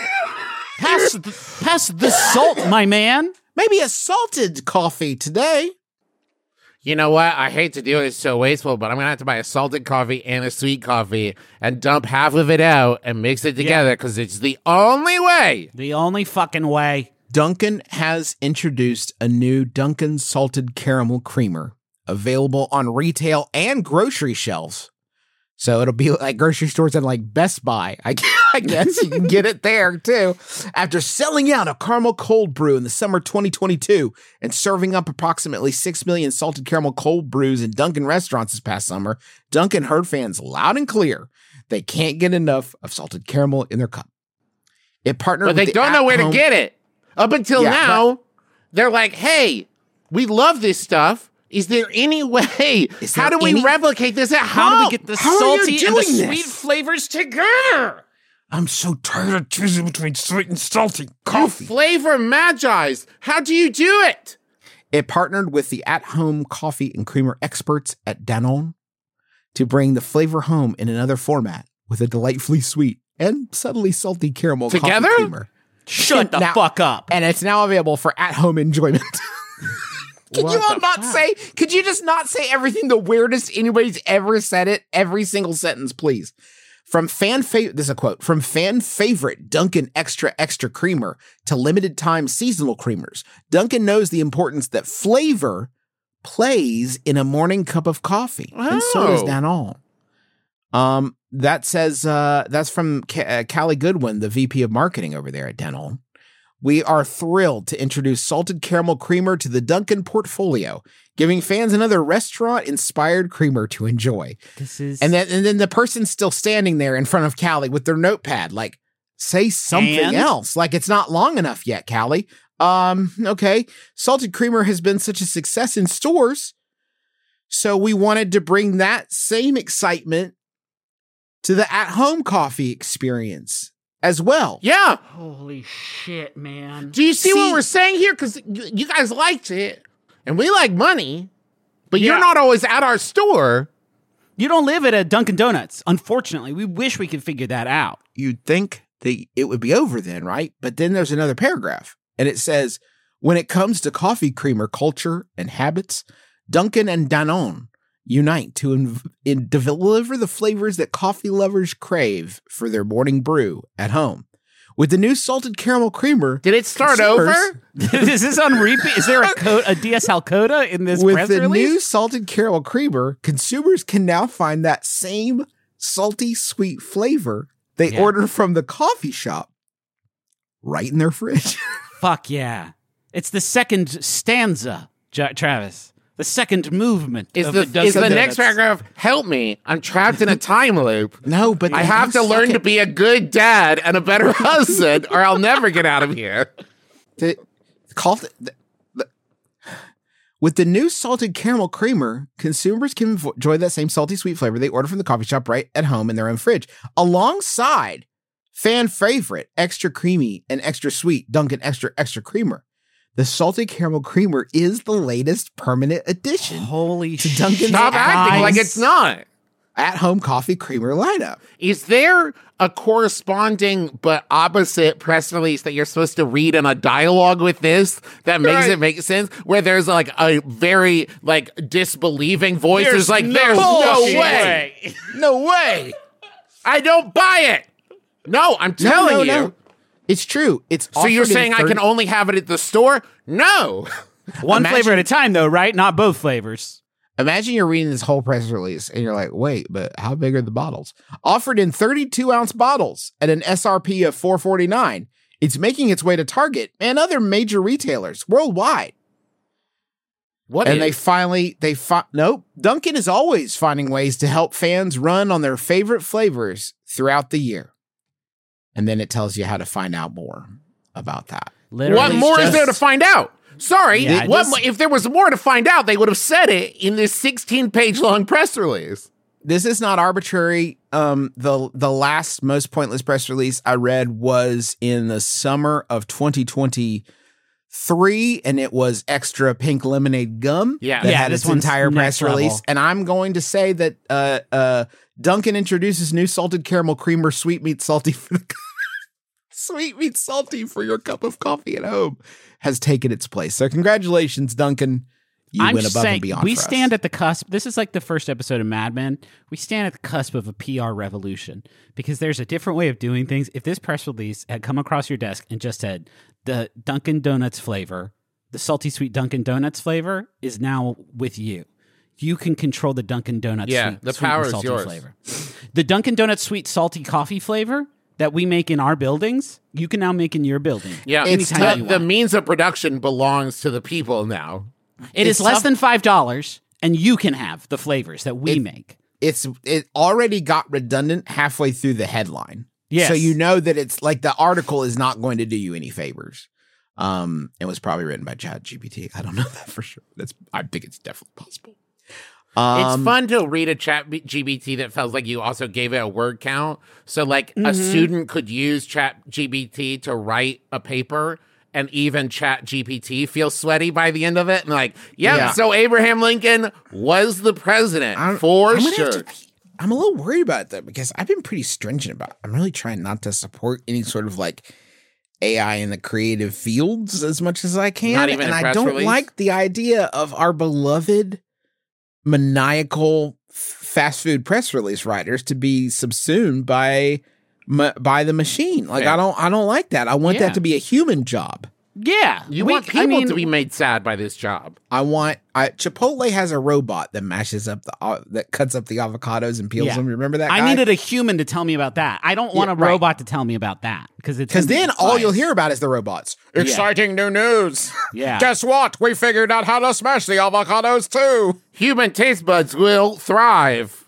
pass, the, pass the salt, my man. Maybe a salted coffee today. You know what? I hate to do it. It's so wasteful, but I'm going to have to buy a salted coffee and a sweet coffee and dump half of it out and mix it together because it's the only way. The only fucking way. Dunkin' has introduced a new Dunkin' Salted Caramel Creamer available on retail and grocery shelves. So it'll be like grocery stores and like Best Buy. I, I guess you can get it there too. After selling out a caramel cold brew in the summer twenty twenty-two and serving up approximately six million salted caramel cold brews in Dunkin' restaurants this past summer, Dunkin' heard fans loud and clear they can't get enough of salted caramel in their cup. It partnered But with they the don't know where to at-home- get it. Up until Yeah, now, they're like, hey, we love this stuff. Is there any way? Is How do there we any- replicate this at home? How do we get the How are you salty and the doing sweet this? flavors together? I'm so tired of choosing between sweet and salty You coffee. flavor magi's. How do you do it? It partnered with the at-home coffee and creamer experts at Danone to bring the flavor home in another format with a delightfully sweet and subtly salty caramel Together? coffee creamer. Shut the Now- fuck up. And it's now available for at-home enjoyment. Could What you all the not say, could you just not say everything the weirdest anybody's ever said it? Every single sentence, please. From fan favorite, this is a quote, from fan favorite Dunkin' Extra Extra Creamer to limited time seasonal creamers, Dunkin' knows the importance that flavor plays in a morning cup of coffee. And so does Oh. Danone. Um, that says, uh, that's from Ca- uh, Callie Goodwin, the V P of marketing over there at Danone. We are thrilled to introduce salted caramel creamer to the Dunkin' portfolio, giving fans another restaurant-inspired creamer to enjoy. This is And then, and then the person's still standing there in front of Callie with their notepad, like, say something And? else. Like, it's not long enough yet, Callie. Um, okay. Salted creamer has been such a success in stores, so we wanted to bring that same excitement to the at-home coffee experience as well. Yeah. holy shit, man. Do you see, See- what we're saying here? Because you guys liked it, and we like money, but Yeah. you're not always at our store. You don't live at a Dunkin' Donuts. Unfortunately, we wish we could figure that out. You'd think that it would be over then, right? But then there's another paragraph, and it says, when it comes to coffee creamer culture and habits, Dunkin' and Danone unite to in, in deliver the flavors that coffee lovers crave for their morning brew at home. With the new salted caramel creamer, Did it start consumers- over? Is this on repeat? Is there a, co- a D S L coda in this With press the release? new salted caramel creamer, consumers can now find that same salty sweet flavor they Yeah. order from the coffee shop right in their fridge. Fuck yeah. It's the second stanza, J- Travis. The second movement. Is of the, the is the Dunkin' next Donuts. paragraph, help me, I'm trapped in a time loop. No, but I have to learn to be a good dad and a better husband, or I'll never get out of here. The, call the, the, the- with the new salted caramel creamer, consumers can vo- enjoy that same salty sweet flavor they order from the coffee shop right at home in their own fridge, alongside fan favorite extra creamy and extra sweet Dunkin' Extra Extra Creamer. The salted caramel creamer is the latest permanent addition Holy to Dunkin's Stop acting like it's not. at-home coffee creamer lineup. Is there a corresponding but opposite press release that you're supposed to read in a dialogue with this that makes Right. it make sense? Where there's like a very like disbelieving voice. There's, like, no there's no fucking way. way. No way. I don't buy it. No, I'm No, telling no, you. no. It's true. It's So you're offered in saying I can thirty only have it at the store? No. One Imagine- flavor at a time, though, right? Not both flavors. Imagine you're reading this whole press release and you're like, wait, but how big are the bottles? Offered in thirty-two ounce bottles at an S R P of four forty-nine. It's making its way to Target and other major retailers worldwide. What and is- they finally, they fi- nope. Dunkin' is always finding ways to help fans run on their favorite flavors throughout the year. And then it tells you how to find out more about that. Literally what more is just- there to find out? Sorry, Yeah, what, this- if there was more to find out, they would have said it in this sixteen-page long press release. This is not arbitrary. Um, the the last most pointless press release I read was in the summer of twenty twenty-three, and it was extra pink lemonade gum. Yeah. that Yeah, had this its one's entire next press release. level. And I'm going to say that uh, uh, Dunkin' introduces new salted caramel creamer sweet meat salty for the sweet meat salty for your cup of coffee at home has taken its place. So congratulations, Dunkin'. You I'm went just above saying, and beyond. we for us. stand at the cusp. This is like the first episode of Mad Men. We stand at the cusp of a P R revolution because there's a different way of doing things. If this press release had come across your desk and just said the Dunkin' Donuts flavor, the salty sweet Dunkin' Donuts flavor is now with you. You can control the Dunkin' Donuts Yeah, sweet, the sweet power and is salty yours. flavor. The Dunkin' Donuts sweet salty coffee flavor that we make in our buildings, you can now make in your building. Yeah, Anytime it's the, you the want. means of production belongs to the people now. It it's is less tough- than five dollars, and you can have the flavors that we It- make. it's it already got redundant halfway through the headline. Yes. So you know that it's like the article is not going to do you any favors. Um, it was probably written by Chat G P T. I don't know that for sure. That's I think it's definitely possible. Um, It's fun to read a chat G P T that feels like you also gave it a word count. So like a student could use chat G P T to write a paper and even chat G P T feels sweaty by the end of it. And like, yep, Yeah. so Abraham Lincoln was the president I'm- for I'm gonna sure. have to- I'm a little worried about it though, because I've been pretty stringent about it. I'm really trying not to support any sort of like A I in the creative fields as much as I can. Not even and a I press don't release? like the idea of our beloved maniacal f- fast food press release writers to be subsumed by ma- by the machine. Like Fair. I don't I don't like that. I want Yeah. that to be a human job. Yeah, You we- want people I mean, to be made sad by this job. I want I, Chipotle has a robot that mashes up the uh, that cuts up the avocados and peels Yeah. them. Remember that? I guy? needed a human to tell me about that. I don't want Yeah, a right. robot to tell me about that because it's Because then all you'll biased. hear about is the robots. Exciting new news. Yeah. Guess what? We figured out how to smash the avocados too. Human taste buds will thrive.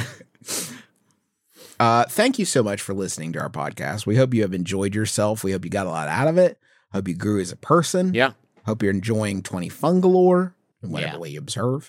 Uh, thank you so much for listening to our podcast. We hope you have enjoyed yourself. We hope you got a lot out of it. Hope you grew as a person. Yeah. Hope you're enjoying twenty Fungalore in whatever Yeah. way you observe.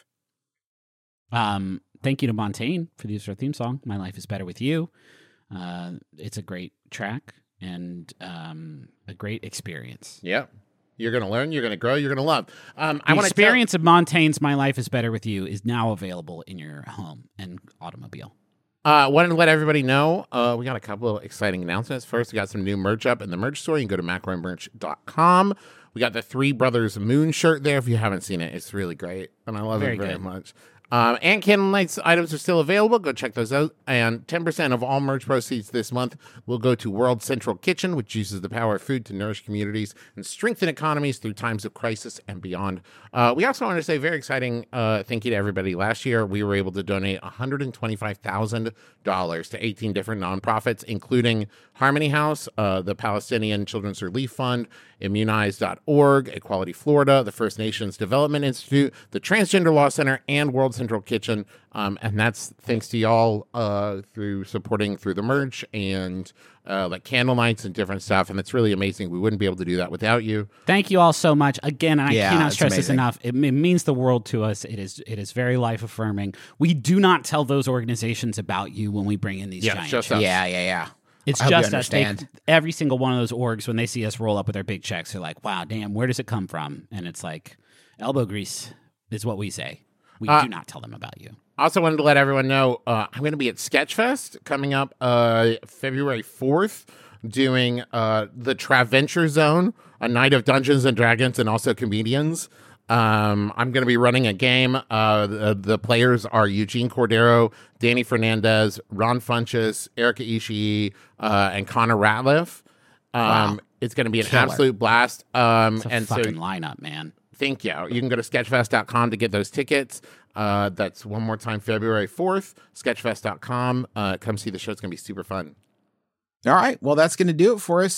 Um, thank you to Montaigne for the use of our theme song. My Life is Better with You. Uh, it's a great track and um, a great experience. Yeah. You're going to learn, you're going to grow, you're going to love. Um, I The want to experience of Montaigne's My Life is Better with You is now available in your home and automobile. Uh, wanted to let everybody know uh, we got a couple of exciting announcements. First, we got some new merch up in the merch store. You can go to macro merch dot com. We got the Three Brothers Moon shirt there. If you haven't seen it, it's really great, and I love Very it very good. much. Um, and Candle Nights items are still available. Go check those out. And ten percent of all merch proceeds this month will go to World Central Kitchen, which uses the power of food to nourish communities and strengthen economies through times of crisis and beyond. Uh, we also want to say very exciting uh, thank you to everybody. Last year, we were able to donate one hundred twenty-five thousand dollars to eighteen different nonprofits, including Harmony House, uh, the Palestinian Children's Relief Fund, immunize dot org, Equality Florida, the First Nations Development Institute, the Transgender Law Center, and World Central Kitchen. Um, and that's thanks to y'all uh, through supporting through the merch and uh, like candle nights and different stuff. And it's really amazing. We wouldn't be able to do that without you. Thank you all so much again, and I Yeah, cannot it's stress this amazing. enough. It, it means the world to us. It is it is very life affirming. We do not tell those organizations about you when we bring in these Yeah, giant just checks. us. Yeah, yeah, yeah. It's I hope you just us. They, understand. every single one of those orgs, when they see us roll up with their big checks, they're like, "Wow, damn, where does it come from?" And it's like, elbow grease is what we say. We Uh, do not tell them about you. Also wanted to let everyone know uh, I'm going to be at Sketchfest coming up uh, February fourth, doing uh, the Traventure Zone, a night of Dungeons and Dragons and also comedians. Um, I'm going to be running a game. Uh, the, the players are Eugene Cordero, Danny Fernandez, Ron Funches, Erica Ishii, uh, and Connor Ratliff. Um, Wow. It's going to be an Killer. absolute blast. Um, It's a and so fucking lineup, man. Thank you. You can go to sketchfest dot com to get those tickets. Uh, that's one more time, February fourth, sketchfest dot com. Uh, come see the show. It's going to be super fun. All right. Well, that's going to do it for us.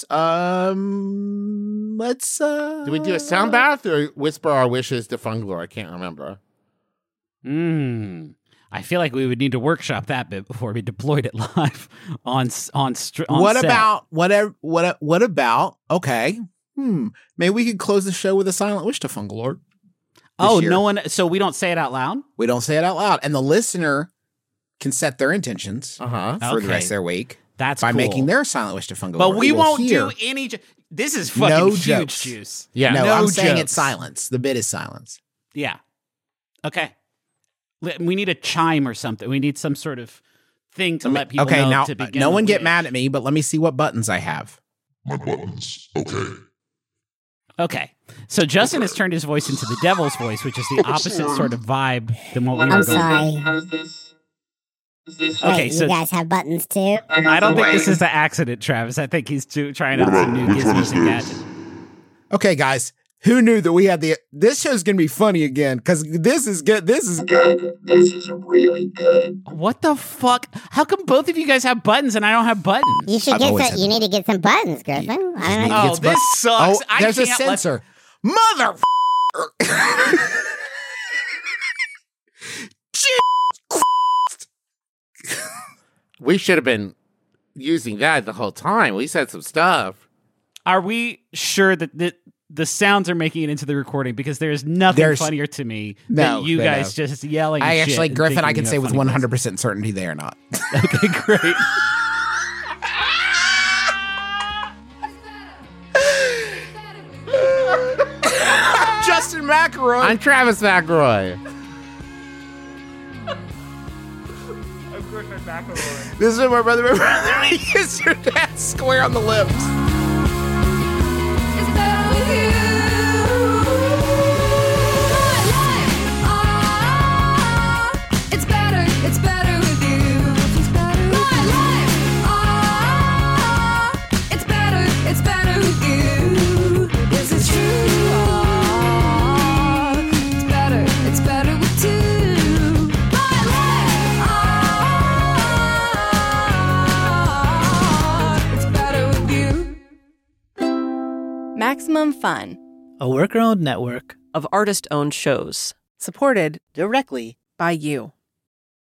Um, let's. Uh, Do we do a sound bath or whisper our wishes to Fungalore? I can't remember. Mm. I feel like we would need to workshop that bit before we deployed it live on s- on, str- on What set. about whatever? What? What about? Okay. hmm, maybe we could close the show with a silent wish to Fungalord. Oh, year. no one. So we don't say it out loud? We don't say it out loud. And the listener can set their intentions Uh-huh. for the Okay. rest of their week That's by cool. making their silent wish to Fungalord. But we will won't hear- do any. Ju- this is fucking No huge jokes. juice. Yeah. No, no I'm saying jokes. it's silence. The bit is silence. Yeah. Okay. Li- We need a chime or something. We need some sort of thing to let people okay, know now to uh, begin. no one the get wish. mad at me, but let me see what buttons I have. My buttons. Okay. Okay. So Justin has turned his voice into the devil's voice, which is the opposite sort of vibe than what we were I'm going. sorry. Okay, Wait, so you guys have buttons too? I don't think this is an accident, Travis. I think he's too, trying out some new Which one gizmos is and this? gadgets. Okay, guys, who knew that we had the? This show's gonna be funny again because this is good. This is Good. This is really good. What the fuck? How come both of you guys have buttons and I don't have buttons? You should I've get always some. had You need to get some buttons, Griffin. I don't need know. to Oh, get some this bu- sucks. Oh, I there's a can't let- sensor. Mother. We should have been using that the whole time. We said some stuff. Are we sure that the, the sounds are making it into the recording? Because there's nothing There's- funnier to me No, than you no, guys no. just yelling. I shit actually, and Griffin, I thinking can you say have with funny one hundred percent certainty they are not. voices. Okay, great. Justin McElroy. I'm Travis McElroy. This is my brother. My brother. He kissed your dad square on the lips. It's better with you. My life, ah, it's better, it's better with you. It's better with My life, ah, it's better, it's better with you. This is true. Ah, it's better, it's better with two. My life, ah, it's better with you. Maximum Fun, A worker-owned network of artist-owned shows. supported directly By you.